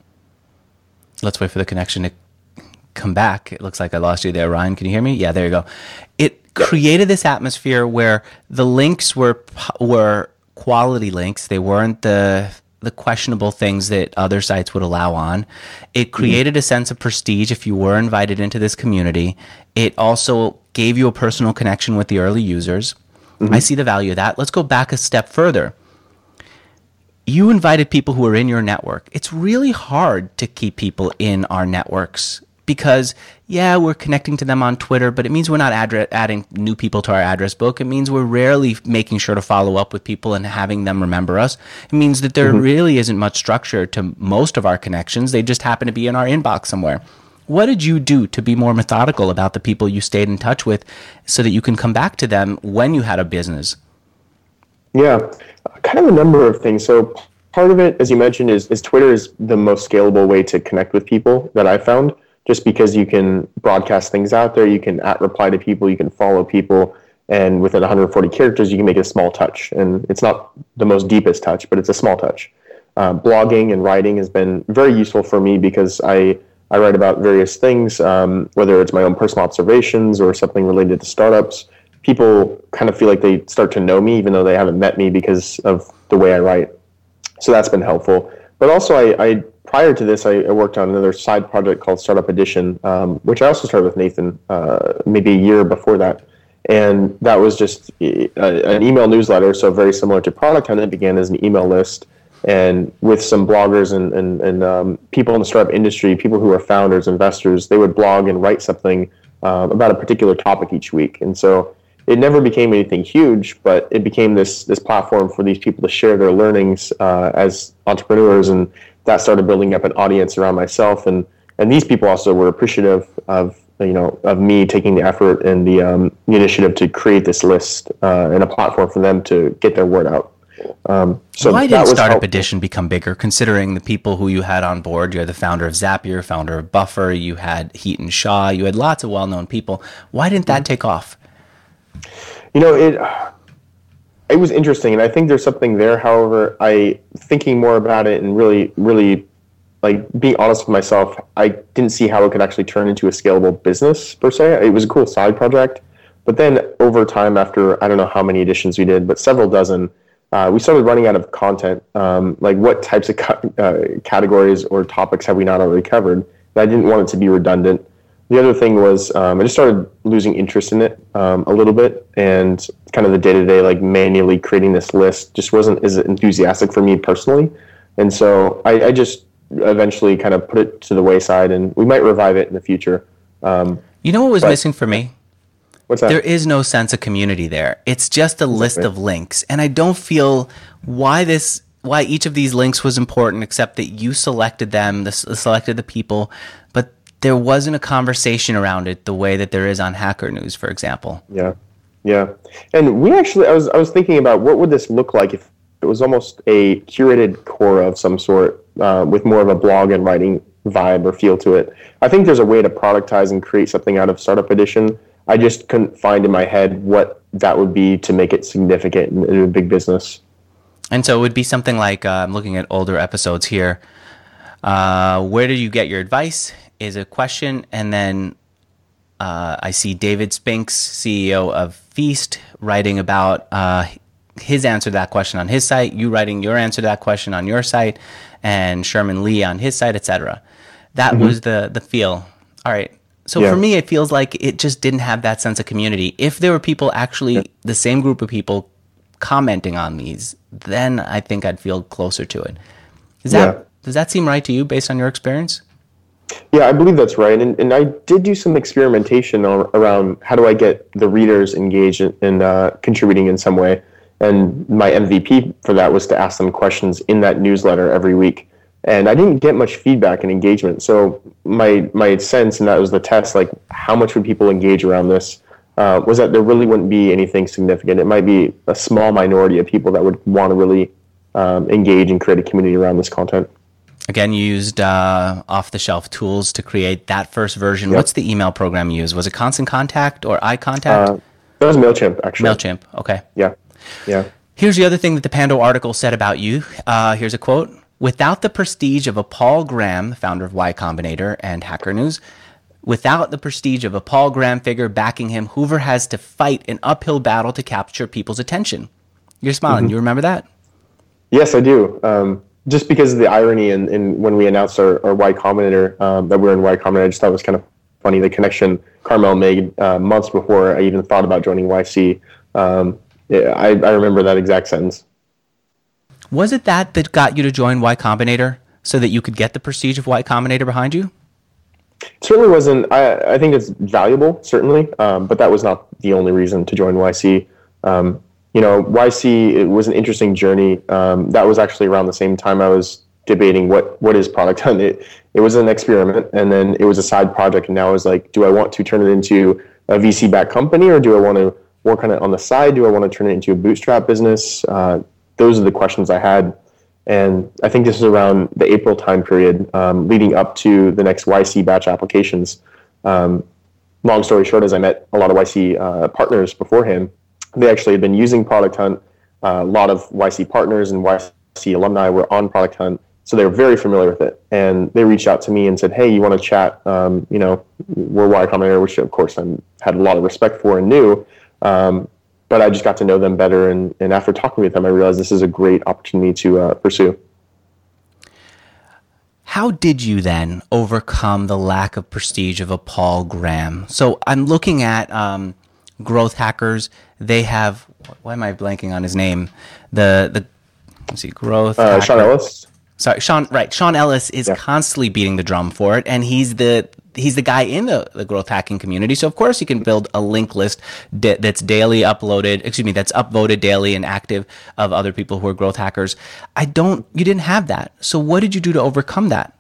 Let's wait for the connection to come back. It looks like I lost you there, Ryan. Can you hear me? Yeah, there you go. It created this atmosphere where the links were were quality links. They weren't the the questionable things that other sites would allow on. It created mm-hmm. a sense of prestige if you were invited into this community. It also gave you a personal connection with the early users. Mm-hmm. I see the value of that. Let's go back a step further. You invited people who are in your network. It's really hard to keep people in our networks because, yeah, we're connecting to them on Twitter, but it means we're not addre- adding new people to our address book. It means we're rarely making sure to follow up with people and having them remember us. It means that there mm-hmm. really isn't much structure to most of our connections. They just happen to be in our inbox somewhere. What did you do to be more methodical about the people you stayed in touch with so that you can come back to them when you had a business? Yeah, kind of a number of things. So part of it, as you mentioned, is, is Twitter is the most scalable way to connect with people that I found. Just because you can broadcast things out there, you can at reply to people, you can follow people, and within one hundred forty characters, you can make a small touch. And it's not the most deepest touch, but it's a small touch. Uh, blogging and writing has been very useful for me because I, I write about various things, um, whether it's my own personal observations or something related to startups. People kind of feel like they start to know me, even though they haven't met me because of the way I write. So that's been helpful. But also, I, I prior to this, I, I worked on another side project called Startup Edition, um, which I also started with Nathan uh, maybe a year before that. And that was just a, an email newsletter, so very similar to Product Hunt. It began as an email list. And with some bloggers and, and, and um, people in the startup industry, people who are founders, investors, they would blog and write something um, about a particular topic each week. And so it never became anything huge, but it became this this platform for these people to share their learnings uh, as entrepreneurs, and that started building up an audience around myself. And and these people also were appreciative of you know of me taking the effort and the, um, the initiative to create this list uh, and a platform for them to get their word out. Um, so why did Startup helpful. Edition become bigger, considering the people who you had on board? You had the founder of Zapier, founder of Buffer, you had Heaton Shaw, you had lots of well-known people. Why didn't that take off? You know, it it was interesting, and I think there's something there. However, I thinking more about it and really, really, like being honest with myself, I didn't see how it could actually turn into a scalable business per se. It was a cool side project, but then over time, after I don't know how many editions we did, but several dozen, uh, we started running out of content. Um, like, what types of ca- uh, categories or topics have we not already covered? And I didn't want it to be redundant. The other thing was um, I just started losing interest in it um, a little bit, and kind of the day-to-day, like manually creating this list, just wasn't as enthusiastic for me personally. And so I, I just eventually kind of put it to the wayside, and we might revive it in the future. Um, you know what was but, missing for me? What's that? There is no sense of community there. It's just a list of links, and I don't feel why this, why each of these links was important, except that you selected them, the, selected the people, but there wasn't a conversation around it the way that there is on Hacker News, for example. Yeah, yeah. And we actually, I was I was thinking about what would this look like if it was almost a curated core of some sort uh, with more of a blog and writing vibe or feel to it. I think there's a way to productize and create something out of Startup Edition. I just couldn't find in my head what that would be to make it significant in, in a big business. And so it would be something like, uh, I'm looking at older episodes here. Uh, where did you get your advice? Is a question, and then uh, I see David Spinks, C E O of Feast, writing about uh, his answer to that question on his site, you writing your answer to that question on your site, and Sherman Lee on his site, et cetera. That mm-hmm. was the the feel. All right. So yeah. For me, it feels like it just didn't have that sense of community. If there were people actually, yeah. the same group of people commenting on these, then I think I'd feel closer to it. Is that yeah. Does that seem right to you based on your experience? Yeah, I believe that's right. And and I did do some experimentation around how do I get the readers engaged in, in uh, contributing in some way. And my M V P for that was to ask them questions in that newsletter every week. and I didn't get much feedback and engagement. So my my sense, and that was the test, like how much would people engage around this, uh, was that there really wouldn't be anything significant. It might be a small minority of people that would want to really um, engage and create a community around this content. Again, you used uh, off-the-shelf tools to create that first version. Yep. What's the email program you used? Was it Constant Contact or iContact? Uh, that was MailChimp, actually. MailChimp, okay. Yeah, yeah. Here's the other thing that the Pando article said about you. Uh, here's a quote. Without the prestige of a Paul Graham, the founder of Y Combinator and Hacker News, without the prestige of a Paul Graham figure backing him, Hoover has to fight an uphill battle to capture people's attention. You're smiling. Mm-hmm. You remember that? Yes, I do. Um, just because of the irony in, in when we announced our, our Y Combinator, um, that we we're in Y Combinator, I just thought it was kind of funny, the connection Carmel made uh, months before I even thought about joining Y C. Um, yeah, I, I remember that exact sentence. Was it that that got you to join Y Combinator so that you could get the prestige of Y Combinator behind you? It certainly wasn't. I, I think it's valuable, certainly, um, but that was not the only reason to join Y C. Um, you know, Y C, it was an interesting journey. Um, that was actually around the same time I was debating what, what is Product Hunt. It, it was an experiment, and then it was a side project, and now I was like, do I want to turn it into a V C-backed company, or do I want to work on it on the side? Do I want to turn it into a bootstrap business? Uh, those are the questions I had. And I think this is around the April time period, um, leading up to the next Y C batch applications. Um, long story short, as I met a lot of Y C uh, partners beforehand, they actually had been using Product Hunt. Uh, a lot of Y C partners and Y C alumni were on Product Hunt, so they were very familiar with it. And they reached out to me and said, hey, you want to chat? Um, you know, we're Y Combinator, which of course I had a lot of respect for and knew. Um, but I just got to know them better, and, and after talking with them, I realized this is a great opportunity to uh, pursue. How did you then overcome the lack of prestige of a Paul Graham? So I'm looking at um, Growth Hackers. They have, why am I blanking on his name? The the let's see, Growth. Uh, Hacker. Sean Ellis. Sorry, Sean. Right, Sean Ellis is yeah. constantly beating the drum for it, and he's the he's the guy in the, the growth hacking community. So of course he can build a link list da- that's daily uploaded. Excuse me, that's upvoted daily and active of other people who are growth hackers. I don't. You didn't have that. So what did you do to overcome that?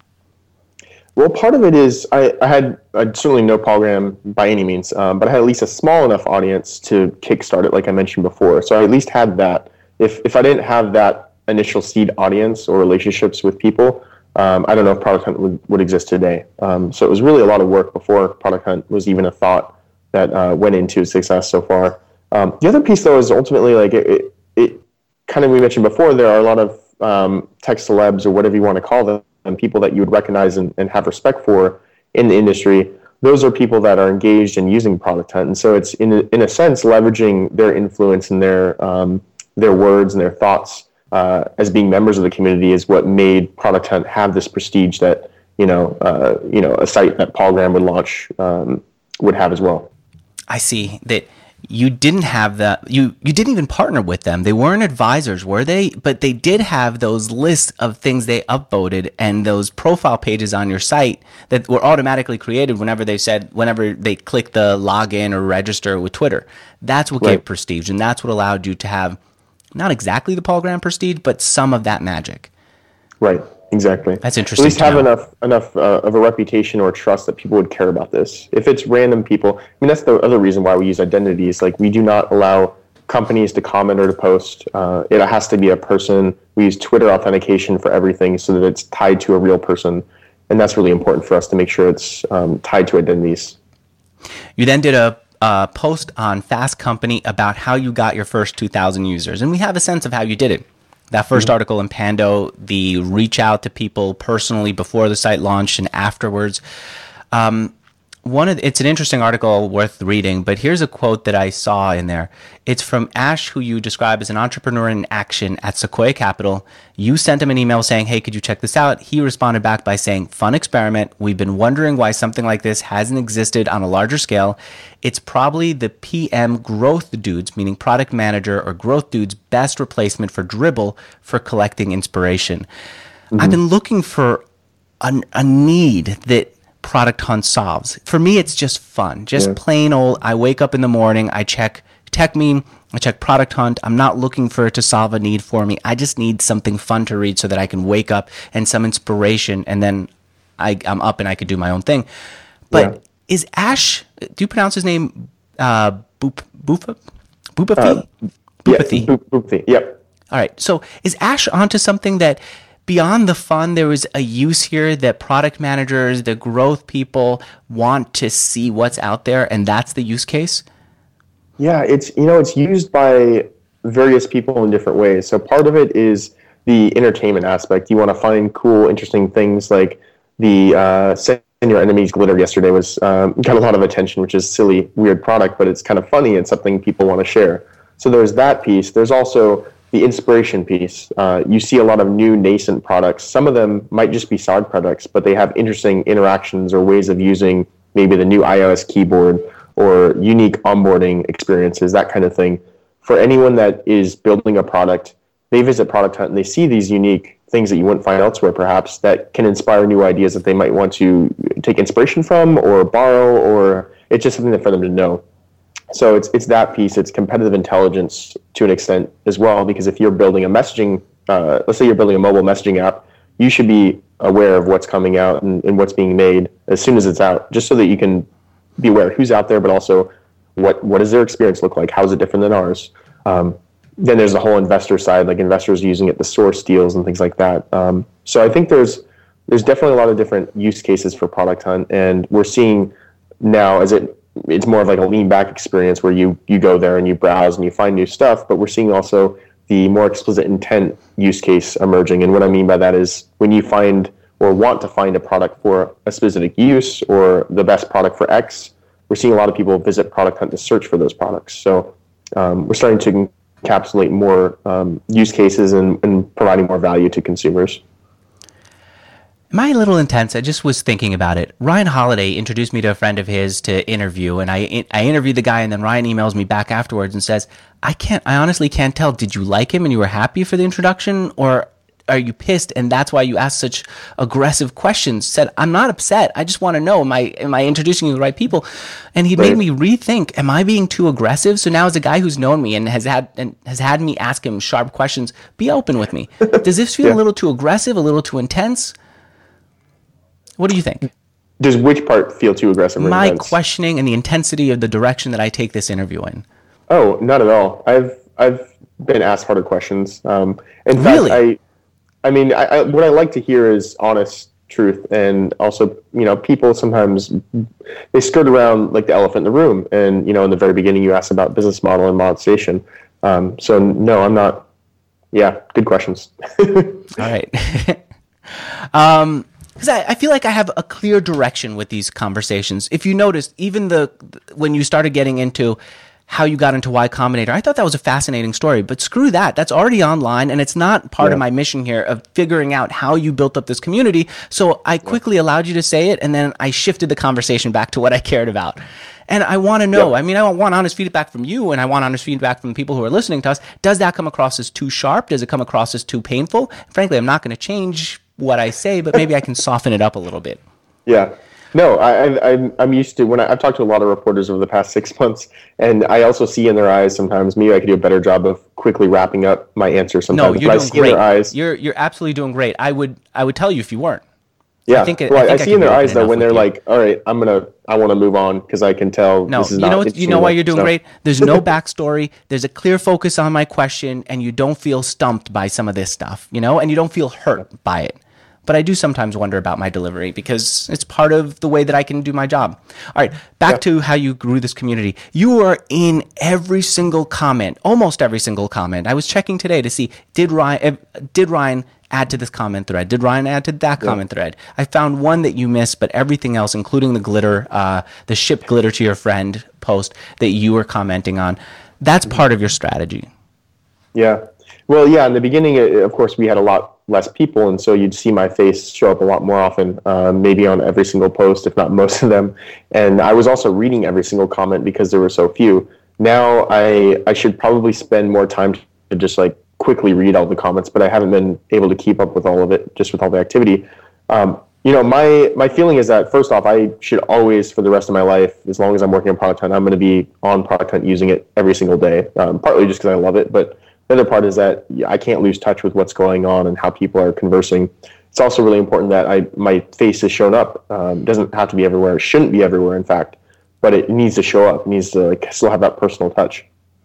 Well, part of it is I, I had I certainly no Paul Graham by any means, um, but I had at least a small enough audience to kickstart it, like I mentioned before. So I at least had that. If if I didn't have that initial seed audience or relationships with people, um, I don't know if Product Hunt would, would exist today. Um, so it was really a lot of work before Product Hunt was even a thought that uh, went into success so far. Um, the other piece, though, is ultimately like it, it, it kind of, we mentioned before, there are a lot of um, tech celebs or whatever you want to call them, and people that you would recognize and, and have respect for in the industry. Those are people that are engaged in using Product Hunt. And so it's, in a, in a sense, leveraging their influence and their, um, their words and their thoughts Uh, as being members of the community is what made Product Hunt have this prestige that, you know, uh, you know, a site that Paul Graham would launch um, would have as well. I see that you didn't have that. You, you didn't even partner with them. They weren't advisors, were they? But they did have those lists of things they upvoted and those profile pages on your site that were automatically created whenever they said, whenever they clicked the login or register with Twitter. That's what Right. gave prestige, and that's what allowed you to have not exactly the Paul Graham prestige, but some of that magic. Right, exactly. That's interesting. At least to have know. enough enough uh, of a reputation or trust that people would care about this. If it's random people, I mean, that's the other reason why we use identities. Like, we do not allow companies to comment or to post. Uh, it has to be a person. We use Twitter authentication for everything so that it's tied to a real person. And that's really important for us to make sure it's um, tied to identities. You then did a uh, post on Fast Company about how you got your first two thousand users. And we have a sense of how you did it. That first mm-hmm. article in Pando, the reach out to people personally before the site launched and afterwards. Um, One of the, it's an interesting article worth reading, but here's a quote that I saw in there. It's from Ash, who you describe as an entrepreneur in action at Sequoia Capital. You sent him an email saying, hey, could you check this out? He responded back by saying, fun experiment. We've been wondering why something like this hasn't existed on a larger scale. It's probably the P M growth dude's, meaning product manager or growth dude's, best replacement for Dribbble for collecting inspiration. Mm-hmm. I've been looking for a, a need that Product Hunt solves. For me, it's just fun. Just yeah. plain old, I wake up in the morning, I check TechMeme, I check Product Hunt. I'm not looking for it to solve a need for me. I just need something fun to read so that I can wake up and some inspiration, and then I, I'm up and I could do my own thing. But yeah. Is Ash, do you pronounce his name uh, Boop, Boopa? Boopathy? Uh, Boopathy. Yeah, Boopathy, yep. All right. So is Ash onto something that beyond the fun, there was a use here that product managers, the growth people want to see what's out there, and that's the use case? Yeah, it's, you know, it's used by various people in different ways. So part of it is the entertainment aspect. You want to find cool, interesting things like the uh, Send Your Enemies glitter yesterday was um, got a lot of attention, which is silly, weird product, but it's kind of funny and something people want to share. So there's that piece. There's also the inspiration piece. Uh, you see a lot of new nascent products. Some of them might just be side products, but they have interesting interactions or ways of using maybe the new iOS keyboard or unique onboarding experiences, that kind of thing. For anyone that is building a product, they visit Product Hunt and they see these unique things that you wouldn't find elsewhere, perhaps, that can inspire new ideas that they might want to take inspiration from or borrow, or it's just something for them to know. So it's it's that piece. It's competitive intelligence to an extent as well, because if you're building a messaging, uh, let's say you're building a mobile messaging app, you should be aware of what's coming out and, and what's being made as soon as it's out, just so that you can be aware of who's out there, but also what what does their experience look like? How is it different than ours? Um, then there's the whole investor side, like investors using it to source deals and things like that. Um, so I think there's there's definitely a lot of different use cases for Product Hunt, and we're seeing now as it it's more of like a lean back experience where you you go there and you browse and you find new stuff, but we're seeing also the more explicit intent use case emerging. And what I mean by that is when you find or want to find a product for a specific use or the best product for X, we're seeing a lot of people visit Product Hunt to search for those products. So um, we're starting to encapsulate more um, use cases and, and providing more value to consumers. Am I a little intense? I just was thinking about it. Ryan Holiday introduced me to a friend of his to interview, and I I interviewed the guy, and then Ryan emails me back afterwards and says, I can't, I honestly can't tell. Did you like him and you were happy for the introduction, or are you pissed and that's why you asked such aggressive questions? Said, I'm not upset. I just want to know, am I am I introducing you to the right people? And he right. made me rethink, am I being too aggressive? So now as a guy who's known me and has had and has had me ask him sharp questions, be open with me. Does this feel yeah. a little too aggressive, a little too intense? What do you think? Does which part feel too aggressive? My intense? Questioning and the intensity of the direction that I take this interview in. Oh, not at all. I've I've been asked harder questions. Um, in really? fact, I, I mean, I, I, what I like to hear is honest truth, and also, you know, people sometimes they skirt around like the elephant in the room. And you know, in the very beginning, you asked about business model and monetization. Um, so no, I'm not. Yeah, good questions. All right. um. Because I, I feel like I have a clear direction with these conversations. If you noticed, even the when you started getting into how you got into Y Combinator, I thought that was a fascinating story. But screw that. That's already online, and it's not part yeah. of my mission here of figuring out how you built up this community. So I quickly yeah. allowed you to say it, and then I shifted the conversation back to what I cared about. And I want to know, yeah. I mean, I want honest feedback from you, and I want honest feedback from the people who are listening to us. Does that come across as too sharp? Does it come across as too painful? Frankly, I'm not going to change what I say, but maybe I can soften it up a little bit. Yeah. No, I, I, I'm used to, when I, I've talked to a lot of reporters over the past six months, and I also see in their eyes sometimes, maybe I could do a better job of quickly wrapping up my answer sometimes. No, you're but doing I see great. In their eyes, you're, you're absolutely doing great. I would, I would tell you if you weren't. Yeah, I think, well, I, think I see I in their eyes, though, when they're you. like, all right, I'm going to, I want to move on because I can tell no, this is you not. Know what, you know why you're doing stuff. Great? There's no backstory. There's a clear focus on my question, and you don't feel stumped by some of this stuff, you know, and you don't feel hurt by it. But I do sometimes wonder about my delivery because it's part of the way that I can do my job. All right, back yeah. to how you grew this community. You are in every single comment, almost every single comment. I was checking today to see, did Ryan, did Ryan add to this comment thread? Did Ryan add to that yeah. comment thread? I found one that you missed, but everything else, including the glitter, uh, the ship glitter to your friend post that you were commenting on, that's mm-hmm. part of your strategy. Yeah. Well, yeah, in the beginning, of course, we had a lot less people, and so you'd see my face show up a lot more often, uh, maybe on every single post, if not most of them. And I was also reading every single comment because there were so few. Now I I should probably spend more time to just like quickly read all the comments, but I haven't been able to keep up with all of it, just with all the activity. Um, You know, my my feeling is that first off, I should always, for the rest of my life, as long as I'm working on Product Hunt, I'm going to be on Product Hunt using it every single day. Um, partly just because I love it, but the other part is that I can't lose touch with what's going on and how people are conversing. It's also really important that I my face is shown up. Um, doesn't have to be everywhere. It shouldn't be everywhere, in fact, but it needs to show up. It needs to like still have that personal touch.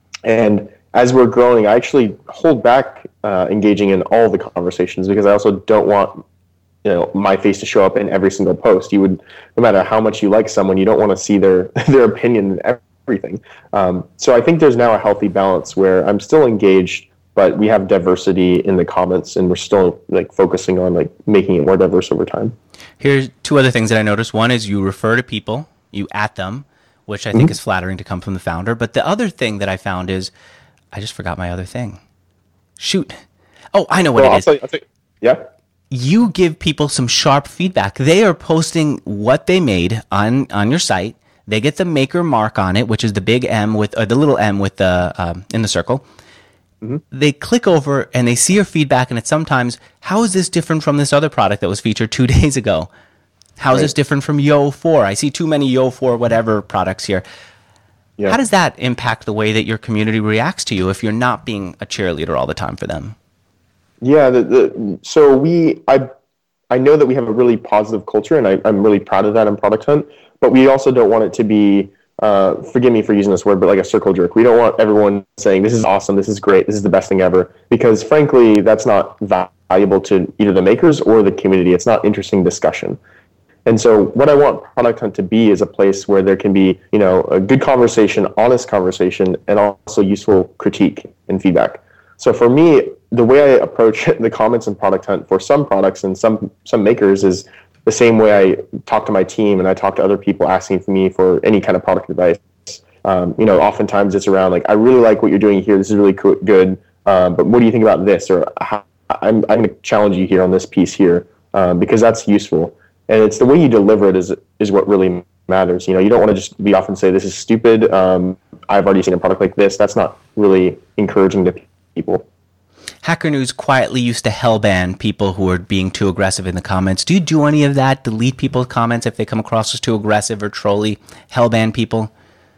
And as we're growing, I actually hold back uh, engaging in all the conversations because I also don't want you know, my face to show up in every single post. You would, no matter how much you like someone, you don't want to see their their opinion in everything. Um, so I think there's now a healthy balance where I'm still engaged, but we have diversity in the comments, and we're still like focusing on like making it more diverse over time. Here's two other things that I noticed. One is you refer to people, you at them, which I think mm-hmm. is flattering to come from the founder. But the other thing that I found is, I just forgot my other thing. Shoot. Oh, I know what well, it I'll is. Tell you, I'll tell you, yeah. You give people some sharp feedback. They are posting what they made on, on your site. They get the maker mark on it, which is the big M with, or the little M with the um, in the circle. Mm-hmm. They click over and they see your feedback, and it's sometimes, how is this different from this other product that was featured two days ago? How is right. this different from Yo four? I see too many Yo four whatever products here. Yeah. How does that impact the way that your community reacts to you if you're not being a cheerleader all the time for them? Yeah, the, the, so we, I, I know that we have a really positive culture, and I, I'm really proud of that in Product Hunt, but we also don't want it to be, uh, forgive me for using this word, but like a circle jerk. We don't want everyone saying, this is awesome, this is great, this is the best thing ever, because frankly, that's not valuable to either the makers or the community. It's not interesting discussion. And so what I want Product Hunt to be is a place where there can be, you know, a good conversation, honest conversation, and also useful critique and feedback. So for me, the way I approach the comments in Product Hunt for some products and some some makers is the same way I talk to my team and I talk to other people asking for me for any kind of product advice. Um, you know, oftentimes it's around like, I really like what you're doing here. This is really co- good. Um, but what do you think about this? Or how, I'm I'm going to challenge you here on this piece here um, because that's useful. And it's the way you deliver it is is what really matters. You know, you don't want to just be off and say, this is stupid. Um, I've already seen a product like this. That's not really encouraging to people. Hacker News quietly used to hellban people who were being too aggressive in the comments. Do you do any of that? Delete people's comments if they come across as too aggressive or trolly? Hellban people?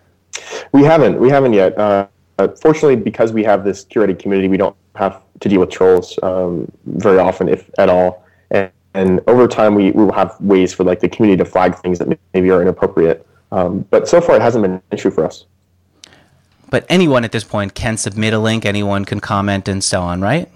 We haven't. We haven't yet. Uh, fortunately, because we have this curated community, we don't have to deal with trolls um, very often, if at all. And, and over time, we, we will have ways for like the community to flag things that maybe are inappropriate. Um, but so far, it hasn't been an issue for us. But anyone at this point can submit a link, anyone can comment and so on, right?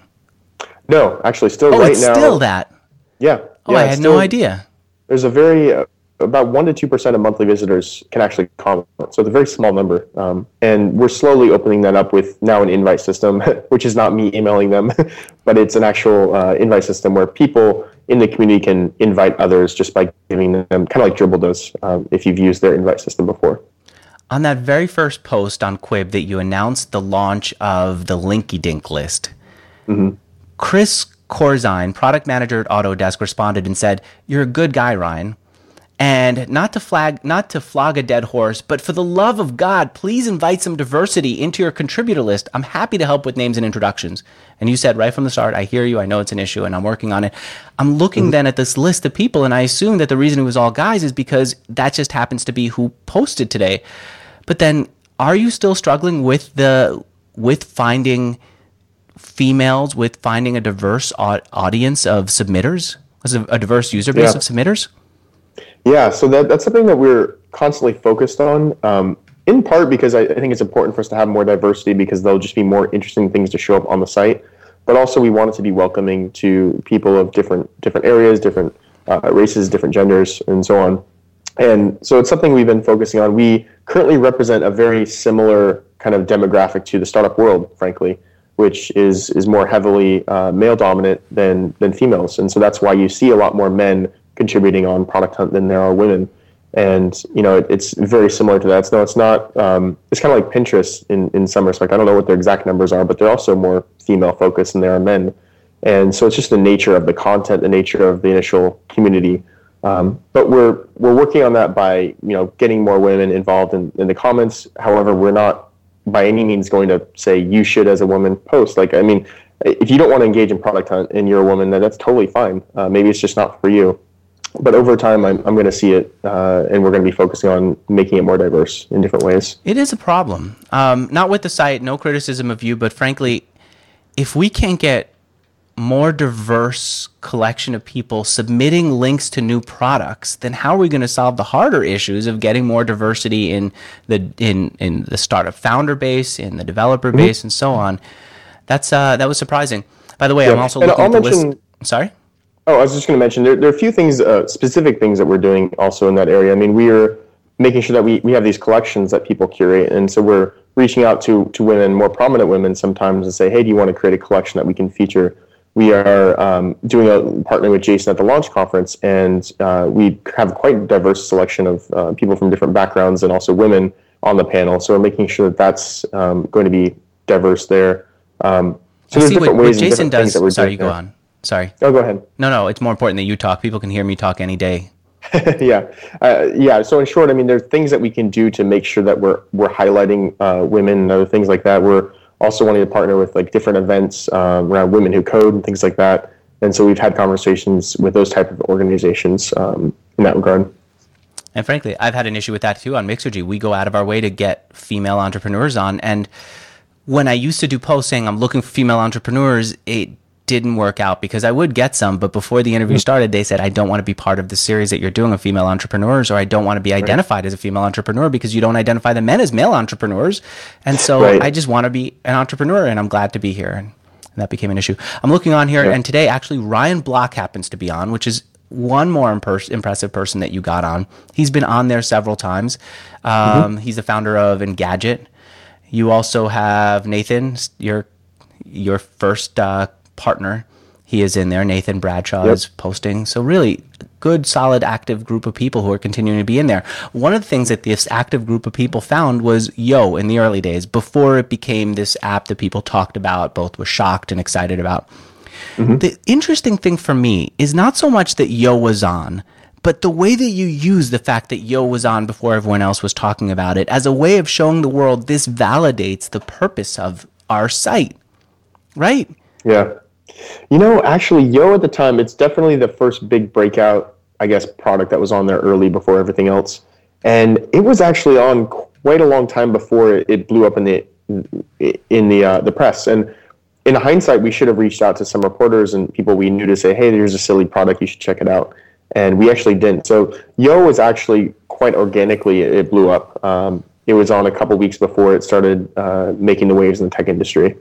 No, actually, still oh, right it's now. still that? Yeah. Oh, yeah, I had still, no idea. There's a very, uh, about one to two percent of monthly visitors can actually comment. So it's a very small number. Um, and we're slowly opening that up with now an invite system, which is not me emailing them, but it's an actual uh, invite system where people in the community can invite others just by giving them, kind of like Dribbble does, um, if you've used their invite system before. On that very first post on Quib that you announced the launch of the Linky Dink list, mm-hmm. Chris Corzine, product manager at Autodesk, responded and said, "You're a good guy, Ryan. And not to flag, not to flog a dead horse, but for the love of God, please invite some diversity into your contributor list. I'm happy to help with names and introductions." And you said right from the start, I hear you, I know it's an issue, and I'm working on it. I'm looking mm-hmm. then at this list of people, and I assume that the reason it was all guys is because that just happens to be who posted today. But then, are you still struggling with the with finding females, with finding a diverse audience of submitters, a diverse user base yeah. of submitters? Yeah, so that, that's something that we're constantly focused on, um, in part because I, I think it's important for us to have more diversity because there'll just be more interesting things to show up on the site. But also we want it to be welcoming to people of different different areas, different uh, races, different genders, and so on. And so it's something we've been focusing on. We currently represent a very similar kind of demographic to the startup world, frankly, which is is more heavily uh, male-dominant than than females. And so that's why you see a lot more men contributing on Product Hunt than there are women. And, you know, it, it's very similar to that. It's, no, it's not, um, it's kind of like Pinterest in, in some respect. I don't know what their exact numbers are, but they're also more female-focused than there are men. And so it's just the nature of the content, the nature of the initial community. Um, but we're we're working on that by, you know, getting more women involved in, in the comments. However, we're not by any means going to say you should, as a woman, post. Like, I mean, if you don't want to engage in Product Hunt and you're a woman, then that's totally fine. Uh, maybe it's just not for you. but over time, I'm, I'm going to see it, uh, and we're going to be focusing on making it more diverse in different ways. It is a problem. Um, not with the site, no criticism of you, but frankly, if we can't get more diverse collection of people submitting links to new products, then how are we going to solve the harder issues of getting more diversity in the in in the startup founder base, in the developer mm-hmm. base, and so on? That's uh, that was surprising. By the way, yeah. I'm also and looking I'll at the mention, list. Sorry. Oh, I was just going to mention there, there are a few things, uh, specific things that we're doing also in that area. I mean, we are making sure that we, we have these collections that people curate, and so we're reaching out to to women, more prominent women sometimes, and say, hey, do you want to create a collection that we can feature? We are um, doing a partnering with Jason at the launch conference, and uh, we have quite a diverse selection of uh, people from different backgrounds and also women on the panel. So we're making sure that that's um, going to be diverse there. Um, so I there's see different what, ways what and Jason different things does. that we're Sorry, doing you go there. on. Sorry. Oh, go ahead. No, no, it's more important that you talk. People can hear me talk any day. yeah, uh, yeah. So in short, I mean, there are things that we can do to make sure that we're we're highlighting uh, women and other things like that. We're also wanting to partner with like different events uh, around women who code and things like that. And so we've had conversations with those type of organizations um, in that regard. And frankly, I've had an issue with that too on Mixergy. We go out of our way to get female entrepreneurs on. And when I used to do posts saying I'm looking for female entrepreneurs, it didn't work out because I would get some. But before the interview started, they said, I don't want to be part of the series that you're doing of female entrepreneurs, or I don't want to be identified right. as a female entrepreneur because you don't identify the men as male entrepreneurs. And so right. I just want to be an entrepreneur, and I'm glad to be here. And And that became an issue. I'm looking on here, yeah. and today, actually, Ryan Block happens to be on, which is one more impers- impressive person that you got on. He's been on there several times. Um, mm-hmm. He's the founder of Engadget. You also have Nathan, your your first uh, partner. He is in there. Nathan Bradshaw yep. is posting. So really, good, solid, active group of people who are continuing to be in there. One of the things that this active group of people found was Yo in the early days, before it became this app that people talked about, both were shocked and excited about. Mm-hmm. The interesting thing for me is not so much that Yo was on, but the way that you use the fact that Yo was on before everyone else was talking about it as a way of showing the world this validates the purpose of our site, right? Yeah. You know, actually, Yo at the time, it's definitely the first big breakout, I guess, product that was on there early before everything else. And it was actually on quite a long time before it blew up in the in the uh, the press. And in hindsight, we should have reached out to some reporters and people we knew to say, hey, there's a silly product, you should check it out. And we actually didn't. So Yo was actually quite organically, it blew up. Um, it was on a couple weeks before it started uh, making the waves in the tech industry.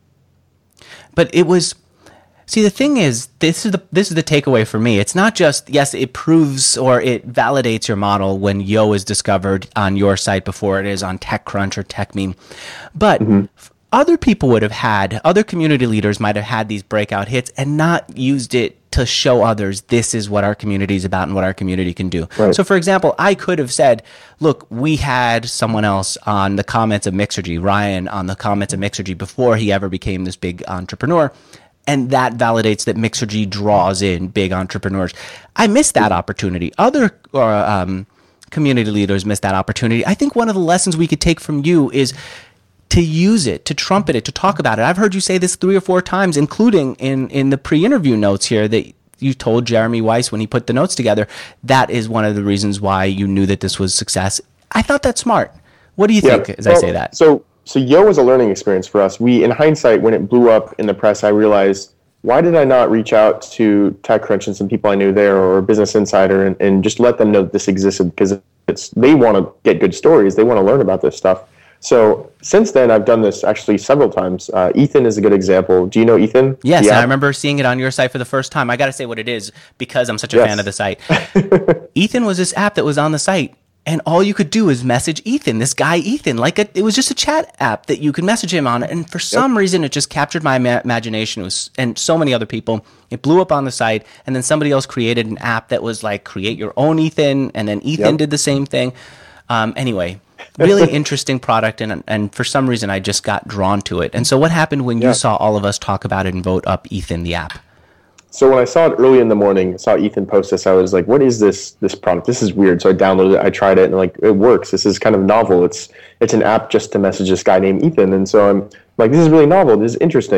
But it was... See, the thing is, this is the this is the takeaway for me. It's not just, yes, it proves or it validates your model when Yo is discovered on your site before it is on TechCrunch or TechMeme. But mm-hmm. other people would have had, other community leaders might have had these breakout hits and not used it to show others this is what our community is about and what our community can do. Right. So, for example, I could have said, look, we had someone else on the comments of Mixergy, Ryan on the comments of Mixergy before he ever became this big entrepreneur. And that validates that Mixergy draws in big entrepreneurs. I missed that opportunity. Other uh, um, community leaders missed that opportunity. I think one of the lessons we could take from you is to use it, to trumpet it, to talk about it. I've heard you say this three or four times, including in, in the pre-interview notes here that you told Jeremy Weiss when he put the notes together. That is one of the reasons why you knew that this was success. I thought that's smart. What do you yeah, think as well, I say that? So. So Yo was a learning experience for us. We, in hindsight, when it blew up in the press, I realized, why did I not reach out to TechCrunch and some people I knew there or Business Insider and, and just let them know that this existed? Because it's they want to get good stories. They want to learn about this stuff. So since then, I've done this actually several times. Uh, Ethan is a good example. Do you know Ethan? Yes, I remember seeing it on your site for the first time. I got to say what it is because I'm such a yes. fan of the site. Ethan was this app that was on the site. And all you could do is message Ethan, this guy Ethan, like a, it was just a chat app that you could message him on. And for some yep. reason, it just captured my ma- imagination. It was, and so many other people. It blew up on the site, and then somebody else created an app that was like, create your own Ethan, and then Ethan yep. did the same thing. Um, anyway, really interesting product, and and for some reason, I just got drawn to it. And so what happened when yeah. you saw all of us talk about it and vote up Ethan, the app? So when I saw it early in the morning, saw Ethan post this, I was like, what is this this product? This is weird. So I downloaded it, I tried it, and like, it works. This is kind of novel. It's it's an app just to message this guy named Ethan. And so I'm like, this is really novel. This is interesting.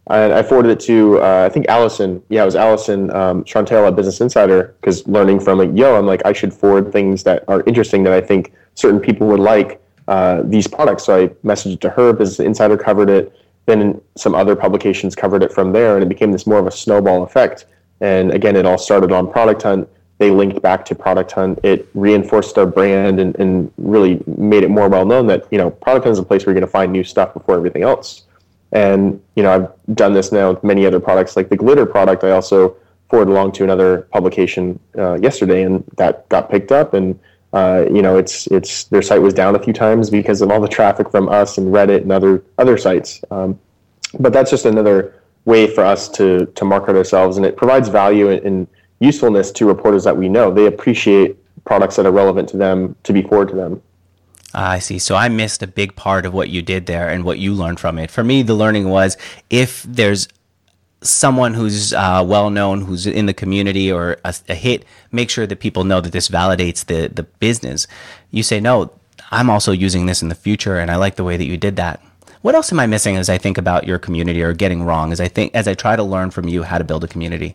And I forwarded it to, uh, I think Allison. Yeah, it was Allison um, Chantel at Business Insider, because learning from like, yo, I'm like, I should forward things that are interesting that I think certain people would like uh, these products. So I messaged it to her. Business Insider covered it. Then some other publications covered it from there, and it became this more of a snowball effect. And again, it all started on Product Hunt. They linked back to Product Hunt. It reinforced our brand and, and really made it more well known that, you know, Product Hunt is a place where you're going to find new stuff before everything else. And, you know, I've done this now with many other products, like the glitter product. I also forwarded along to another publication uh, yesterday, and that got picked up. And, uh, you know, it's it's their site was down a few times because of all the traffic from us and Reddit and other other sites. Um, but that's just another way for us to to market ourselves, and it provides value and, and usefulness to reporters that we know. They appreciate products that are relevant to them to be forwarded to them. I see. So I missed a big part of what you did there and what you learned from it. For me, the learning was if there's someone who's uh, well-known, who's in the community or a, a hit, make sure that people know that this validates the, the business. You say, no, I'm also using this in the future, and I like the way that you did that. What else am I missing as I think about your community, or getting wrong as I think as I try to learn from you how to build a community?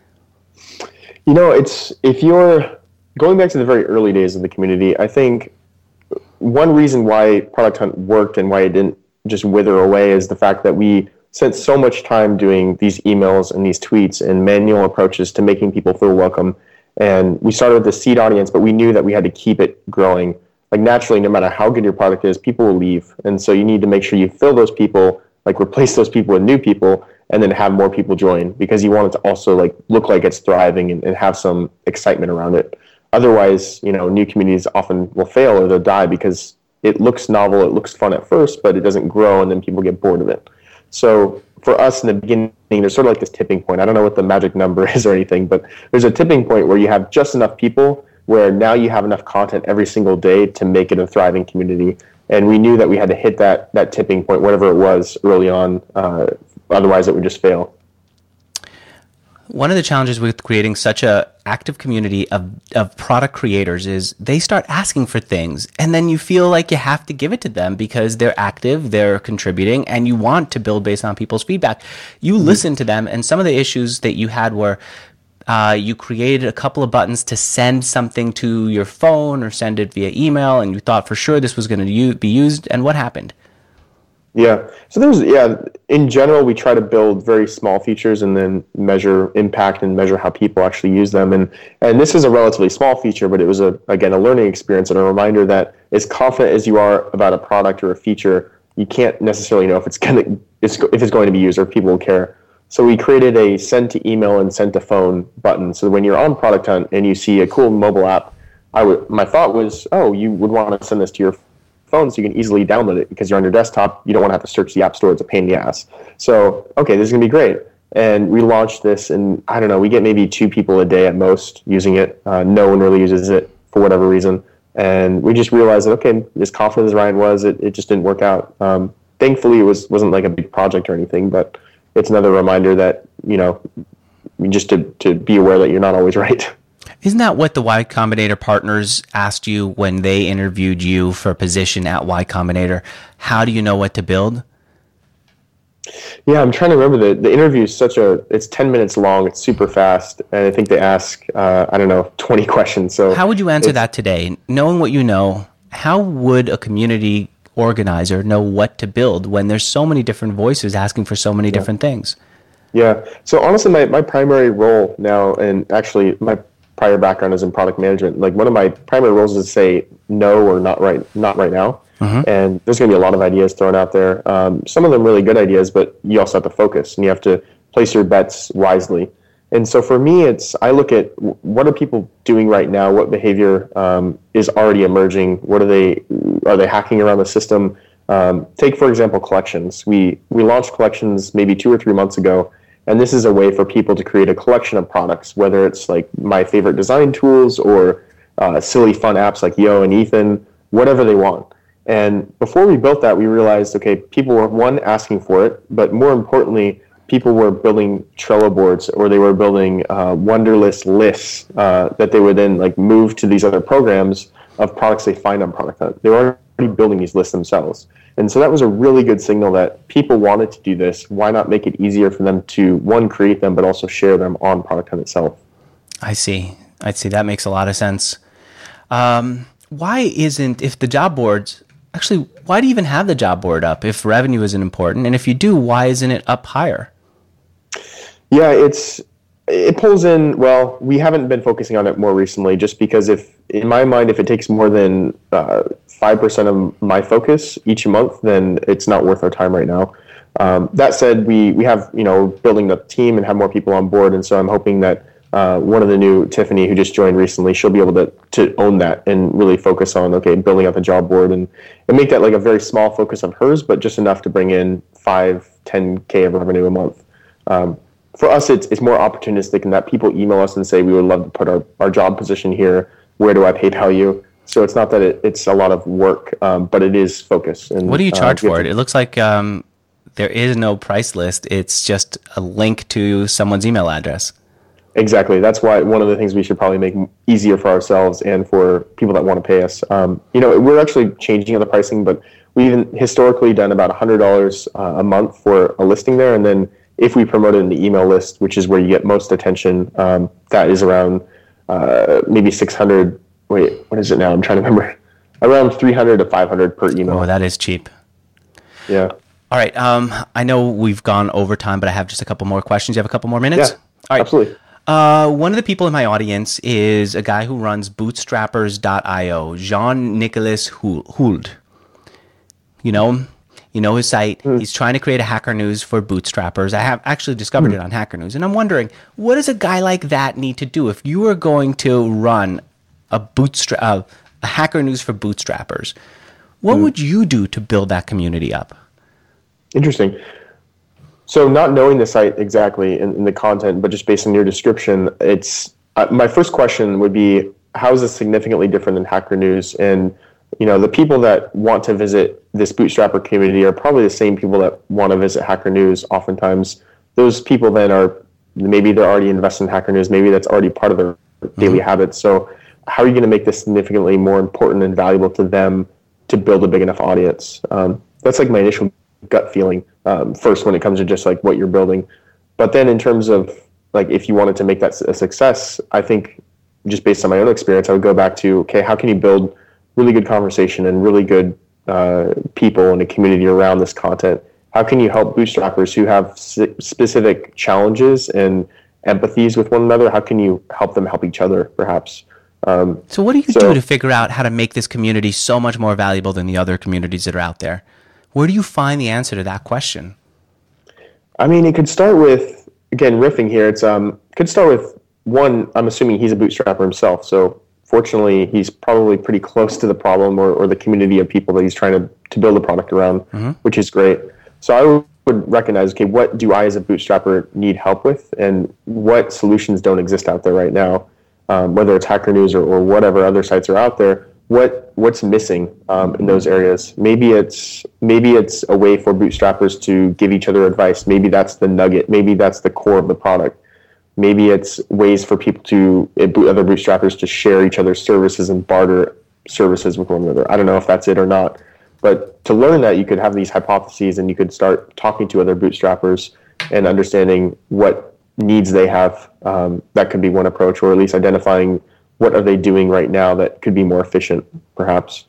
You know, it's if you're going back to the very early days of the community, I think one reason why Product Hunt worked and why it didn't just wither away is the fact that we spent so much time doing these emails and these tweets and manual approaches to making people feel welcome. And we started with the seed audience, but we knew that we had to keep it growing. Like naturally, no matter how good your product is, people will leave. And so you need to make sure you fill those people, like replace those people with new people, and then have more people join, because you want it to also like look like it's thriving and, and have some excitement around it. Otherwise, you know, new communities often will fail or they'll die because it looks novel, it looks fun at first, but it doesn't grow, and then people get bored of it. So for us in the beginning, there's sort of like this tipping point. I don't know what the magic number is or anything, but there's a tipping point where you have just enough people where now you have enough content every single day to make it a thriving community. And we knew that we had to hit that that tipping point, whatever it was, early on. Uh, otherwise, it would just fail. One of the challenges with creating such a active community of, of product creators is they start asking for things, and then you feel like you have to give it to them because they're active, they're contributing, and you want to build based on people's feedback. You mm-hmm. listen to them, and some of the issues that you had were uh, you created a couple of buttons to send something to your phone or send it via email, and you thought for sure this was going to be used, and what happened? Yeah. So there's, yeah, in general, we try to build very small features and then measure impact and measure how people actually use them. And, and this is a relatively small feature, but it was, a again, a learning experience and a reminder that as confident as you are about a product or a feature, you can't necessarily know if it's going to, if it's going to be used or if people will care. So we created a send to email and send to phone button. So when you're on Product Hunt and you see a cool mobile app, I would, my thought was, oh, you would want to send this to your phone so you can easily download it because you're on your desktop. You don't want to have to search the app store. It's a pain in the ass. So, okay, this is going to be great. And we launched this, and I don't know, we get maybe two people a day at most using it. Uh, no one really uses it for whatever reason. And we just realized that, okay, as confident as Ryan was, it, it just didn't work out. Um, thankfully, it was, wasn't like a big project or anything, but it's another reminder that, you know, just to, to be aware that you're not always right. Isn't that what the Y Combinator partners asked you when they interviewed you for a position at Y Combinator? How do you know what to build? Yeah, I'm trying to remember. The, the interview is such a, it's ten minutes long. It's super fast. And I think they ask, uh, I don't know, twenty questions. So how would you answer that today? Knowing what you know, how would a community organizer know what to build when there's so many different voices asking for so many yeah. different things? Yeah. So honestly, my, my primary role now, and actually my prior background is in product management. Like one of my primary roles is to say no or not right, not right now. Mm-hmm. And there's going to be a lot of ideas thrown out there. Um, some of them really good ideas, but you also have to focus and you have to place your bets wisely. And so for me, it's I look at what are people doing right now? What behavior um, is already emerging? What are they? Are they hacking around the system? Um, take for example collections. We we launched collections maybe two or three months ago. And this is a way for people to create a collection of products, whether it's like my favorite design tools or uh, silly fun apps like Yo and Ethan, whatever they want. And before we built that, we realized, okay, people were, one, asking for it, but more importantly, people were building Trello boards or they were building uh, Wunderlist lists uh, that they would then like move to these other programs of products they find on Product Hunt. They were building these lists themselves. And so that was a really good signal that people wanted to do this. Why not make it easier for them to, one, create them, but also share them on Product Hunt itself? I see. I see. That makes a lot of sense. Um, why isn't, if the job boards, actually, why do you even have the job board up if revenue isn't important? And if you do, why isn't it up higher? Yeah, it's it pulls in, well, we haven't been focusing on it more recently just because if, in my mind, if it takes more than uh, five percent of my focus each month, then it's not worth our time right now. Um, that said, we, we have, you know, building the team and have more people on board. And so I'm hoping that uh, one of the new, Tiffany, who just joined recently, she'll be able to, to own that and really focus on, okay, building out the job board and, and make that like a very small focus of hers, but just enough to bring in five, ten K of revenue a month. Um, for us, it's, it's more opportunistic in that people email us and say, we would love to put our, our job position here. Where do I PayPal you? So it's not that it, it's a lot of work, um, but it is focus. And what do you charge uh, for it? It looks like um, there is no price list. It's just a link to someone's email address. Exactly. That's why one of the things we should probably make easier for ourselves and for people that want to pay us. Um, you know, we're actually changing the pricing, but we've historically done about one hundred dollars uh, a month for a listing there. And then if we promote it in the email list, which is where you get most attention, um, that is around uh, maybe six hundred. Wait, what is it now? I'm trying to remember. Around three hundred to five hundred per email. Oh, that is cheap. Yeah. All right. Um, I know we've gone over time, but I have just a couple more questions. You have a couple more minutes? Yeah, all right. Absolutely. Uh, one of the people in my audience is a guy who runs bootstrappers dot io, Jean-Nicolas Hould. You know, you know his site. Mm. He's trying to create a Hacker News for bootstrappers. I have actually discovered mm. it on Hacker News, and I'm wondering, what does a guy like that need to do if you were going to run a bootstrap, uh, a Hacker News for bootstrappers? What mm. would you do to build that community up? Interesting. So not knowing the site exactly in, in the content, but just based on your description, it's uh, my first question would be, how is this significantly different than Hacker News? And you know, the people that want to visit this bootstrapper community are probably the same people that want to visit Hacker News. Oftentimes, those people then are maybe they're already invested in Hacker News. Maybe that's already part of their mm-hmm. daily habits. So how are you going to make this significantly more important and valuable to them to build a big enough audience? Um, that's like my initial gut feeling um, first when it comes to just like what you're building. But then in terms of like if you wanted to make that a success, I think just based on my own experience, I would go back to, okay, how can you build really good conversation and really good uh, people and a community around this content? How can you help bootstrappers who have s- specific challenges and empathies with one another? How can you help them help each other, perhaps? Um, so what do you so, do to figure out how to make this community so much more valuable than the other communities that are out there? Where do you find the answer to that question? I mean, it could start with, again, riffing here. It's um, could start with one, I'm assuming he's a bootstrapper himself. So fortunately, he's probably pretty close to the problem or, or the community of people that he's trying to, to build a product around, mm-hmm. which is great. So I would recognize, okay, what do I as a bootstrapper need help with? And what solutions don't exist out there right now? Um, whether it's Hacker News or, or whatever other sites are out there, what what's missing um, in those areas? Maybe it's maybe it's a way for bootstrappers to give each other advice. Maybe that's the nugget. Maybe that's the core of the product. Maybe it's ways for people to, other bootstrappers to share each other's services and barter services with one another. I don't know if that's it or not. But to learn that, you could have these hypotheses and you could start talking to other bootstrappers and understanding what needs they have. Um, that could be one approach, or at least identifying what are they doing right now that could be more efficient, perhaps.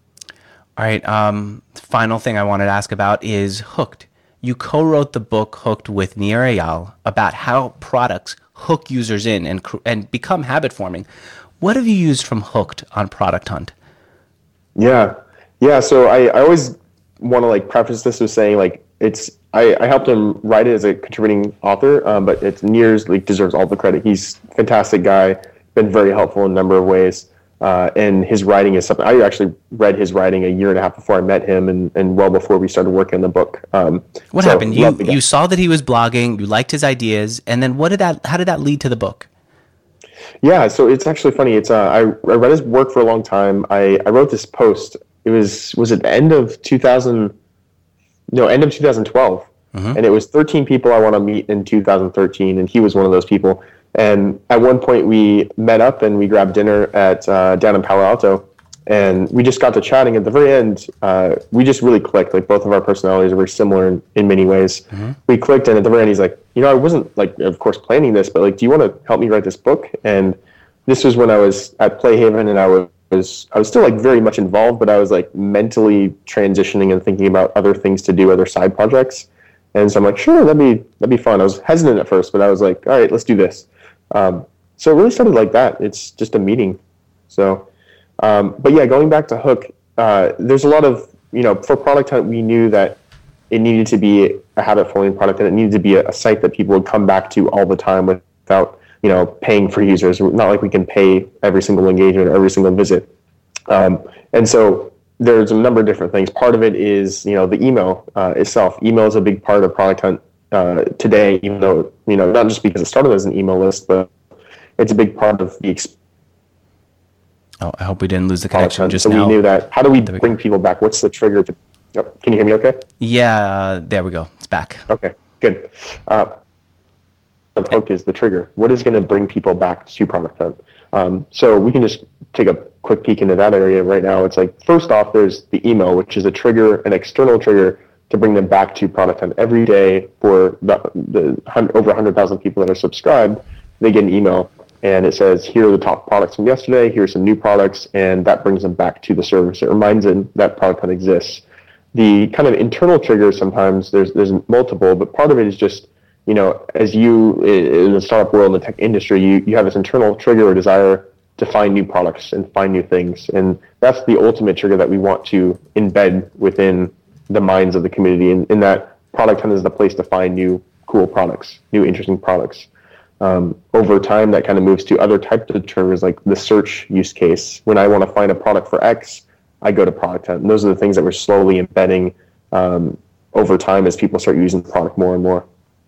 All right. Um, final thing I wanted to ask about is Hooked. You co-wrote the book Hooked with Nir Eyal about how products hook users in and and become habit forming. What have you used from Hooked on Product Hunt? Yeah, yeah. So I, I always want to like preface this with saying like it's I, I helped him write it as a contributing author, um, but it's Nir's like deserves all the credit. He's a fantastic guy, been very helpful in a number of ways. Uh, and his writing is something, I actually read his writing a year and a half before I met him and, and well before we started working on the book. Um, what so happened? You you saw that he was blogging, you liked his ideas, and then what did that, how did that lead to the book? Yeah, so it's actually funny. It's uh, I, I read his work for a long time. I, I wrote this post. It was, was it end of two thousand, no, end of two thousand twelve. Mm-hmm. And it was thirteen people I want to meet in two thousand thirteen, and he was one of those people. And at one point we met up and we grabbed dinner at uh, down in Palo Alto, And we just got to chatting at the very end. Uh, we just really clicked. Like both of our personalities are very similar in, in many ways. Mm-hmm. We clicked, and at the very end, he's like, you know, I wasn't like, of course, planning this, but like, do you want to help me write this book? And this was when I was at Playhaven, and I was I was still like very much involved, but I was like mentally transitioning and thinking about other things to do, other side projects. And so I'm like, sure, that'd be that'd be fun. I was hesitant at first, but I was like, all right, let's do this. Um, so it really started like that. It's just a meeting. So. Um, but yeah, going back to Hook, uh, there's a lot of, you know, for Product Hunt, we knew that it needed to be a habit-forming product, and it needed to be a, a site that people would come back to all the time without, you know, paying for users. Not like we can pay every single engagement or every single visit. Um, and so there's a number of different things. Part of it is, you know, the email uh, itself. Email is a big part of Product Hunt uh, today, even though, you know, not just because it started as an email list, but it's a big part of the experience. Oh, I hope we didn't lose the connection just so now. So we knew that. How do we bring people back? What's the trigger to... Oh, can you hear me okay? Yeah, uh, there we go. It's back. Okay, good. Uh, Hook is the trigger. What is going to bring people back to Product Hunt? Um, so we can just take a quick peek into that area right now. It's like, first off, there's the email, which is a trigger, an external trigger to bring them back to Product Hunt. Every day for the, the over one hundred thousand people that are subscribed, they get an email. And it says, here are the top products from yesterday, here's some new products, and that brings them back to the service. It reminds them that Product Hunt exists. The kind of internal triggers, sometimes there's there's multiple, but part of it is just, you know, as you, in the startup world, in the tech industry, you, you have this internal trigger or desire to find new products and find new things. And that's the ultimate trigger that we want to embed within the minds of the community, in, in that Product Hunt is the place to find new, cool products, new, interesting products. Um, over time, that kind of moves to other types of triggers, like the search use case. When I want to find a product for X, I go to Product Hunt. And those are the things that we're slowly embedding um, over time as people start using the product more and more.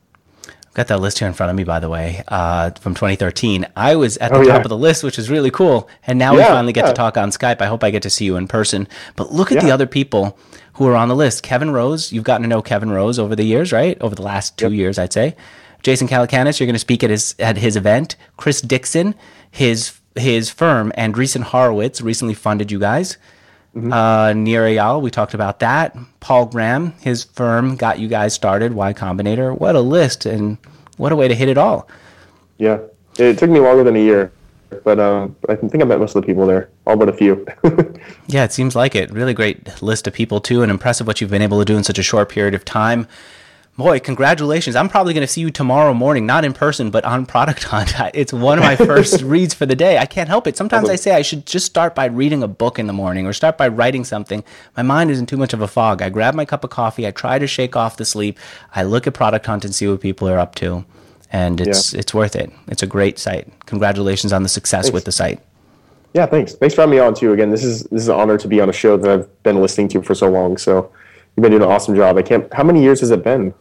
I've got that list here in front of me, by the way, uh, from twenty thirteen. I was at the oh, top yeah. of the list, which is really cool. And now yeah, we finally get yeah. to talk on Skype. I hope I get to see you in person. But look at yeah. the other people who are on the list. Kevin Rose, you've gotten to know Kevin Rose over the years, right? Over the last two yep. years, I'd say. Jason Calacanis, you're going to speak at his at his event. Chris Dixon, his his firm, Andreessen Horowitz recently funded you guys. Mm-hmm. Uh, Nir Eyal, we talked about that. Paul Graham, his firm got you guys started. Y Combinator. What a list, and what a way to hit it all. Yeah, it took me longer than a year, but um, I think I met most of the people there, all but a few. Yeah, it seems like it. Really great list of people too, and impressive what you've been able to do in such a short period of time. Boy, congratulations. I'm probably going to see you tomorrow morning, not in person, but on Product Hunt. It's one of my first reads for the day. I can't help it. Sometimes I say I should just start by reading a book in the morning or start by writing something. My mind is in too much of a fog. I grab my cup of coffee. I try to shake off the sleep. I look at Product Hunt and see what people are up to. And it's yeah. it's worth it. It's a great site. Congratulations on the success thanks. with the site. Yeah, thanks. Thanks for having me on, too. Again, this is this is an honor to be on a show that I've been listening to for so long. So you've been doing an awesome job. I can't. How many years has it been?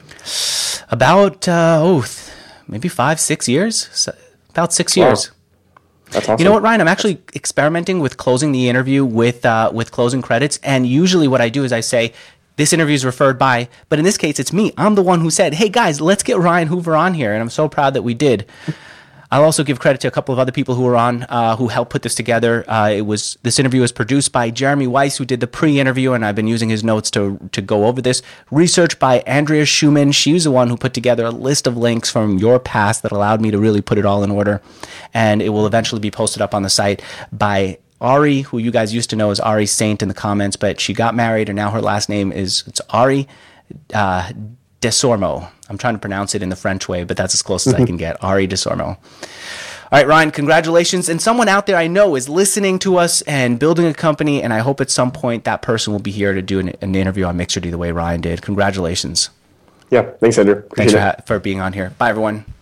About uh, oh, maybe five, six years. So, about six years. Wow. That's awesome. You know what, Ryan? I'm actually experimenting with closing the interview with uh, with closing credits, and usually what I do is I say, this interview is referred by, but in this case, it's me. I'm the one who said, hey, guys, let's get Ryan Hoover on here, and I'm so proud that we did. I'll also give credit to a couple of other people who were on, uh, who helped put this together. Uh, it was this interview was produced by Jeremy Weiss, who did the pre-interview, and I've been using his notes to to go over this. Research by Andrea Schumann. She's the one who put together a list of links from your past that allowed me to really put it all in order, and it will eventually be posted up on the site by Ari, who you guys used to know as Ari Saint in the comments, but she got married, and now her last name is it's Ari uh, Desormeaux. I'm trying to pronounce it in the French way, but that's as close as I can get. Ari Desormeaux. All right, Ryan, congratulations. And someone out there I know is listening to us and building a company, and I hope at some point that person will be here to do an, an interview on Mixergy the way Ryan did. Congratulations. Yeah, thanks, Andrew. Thanks Appreciate for, it. ha- for being on here. Bye, everyone.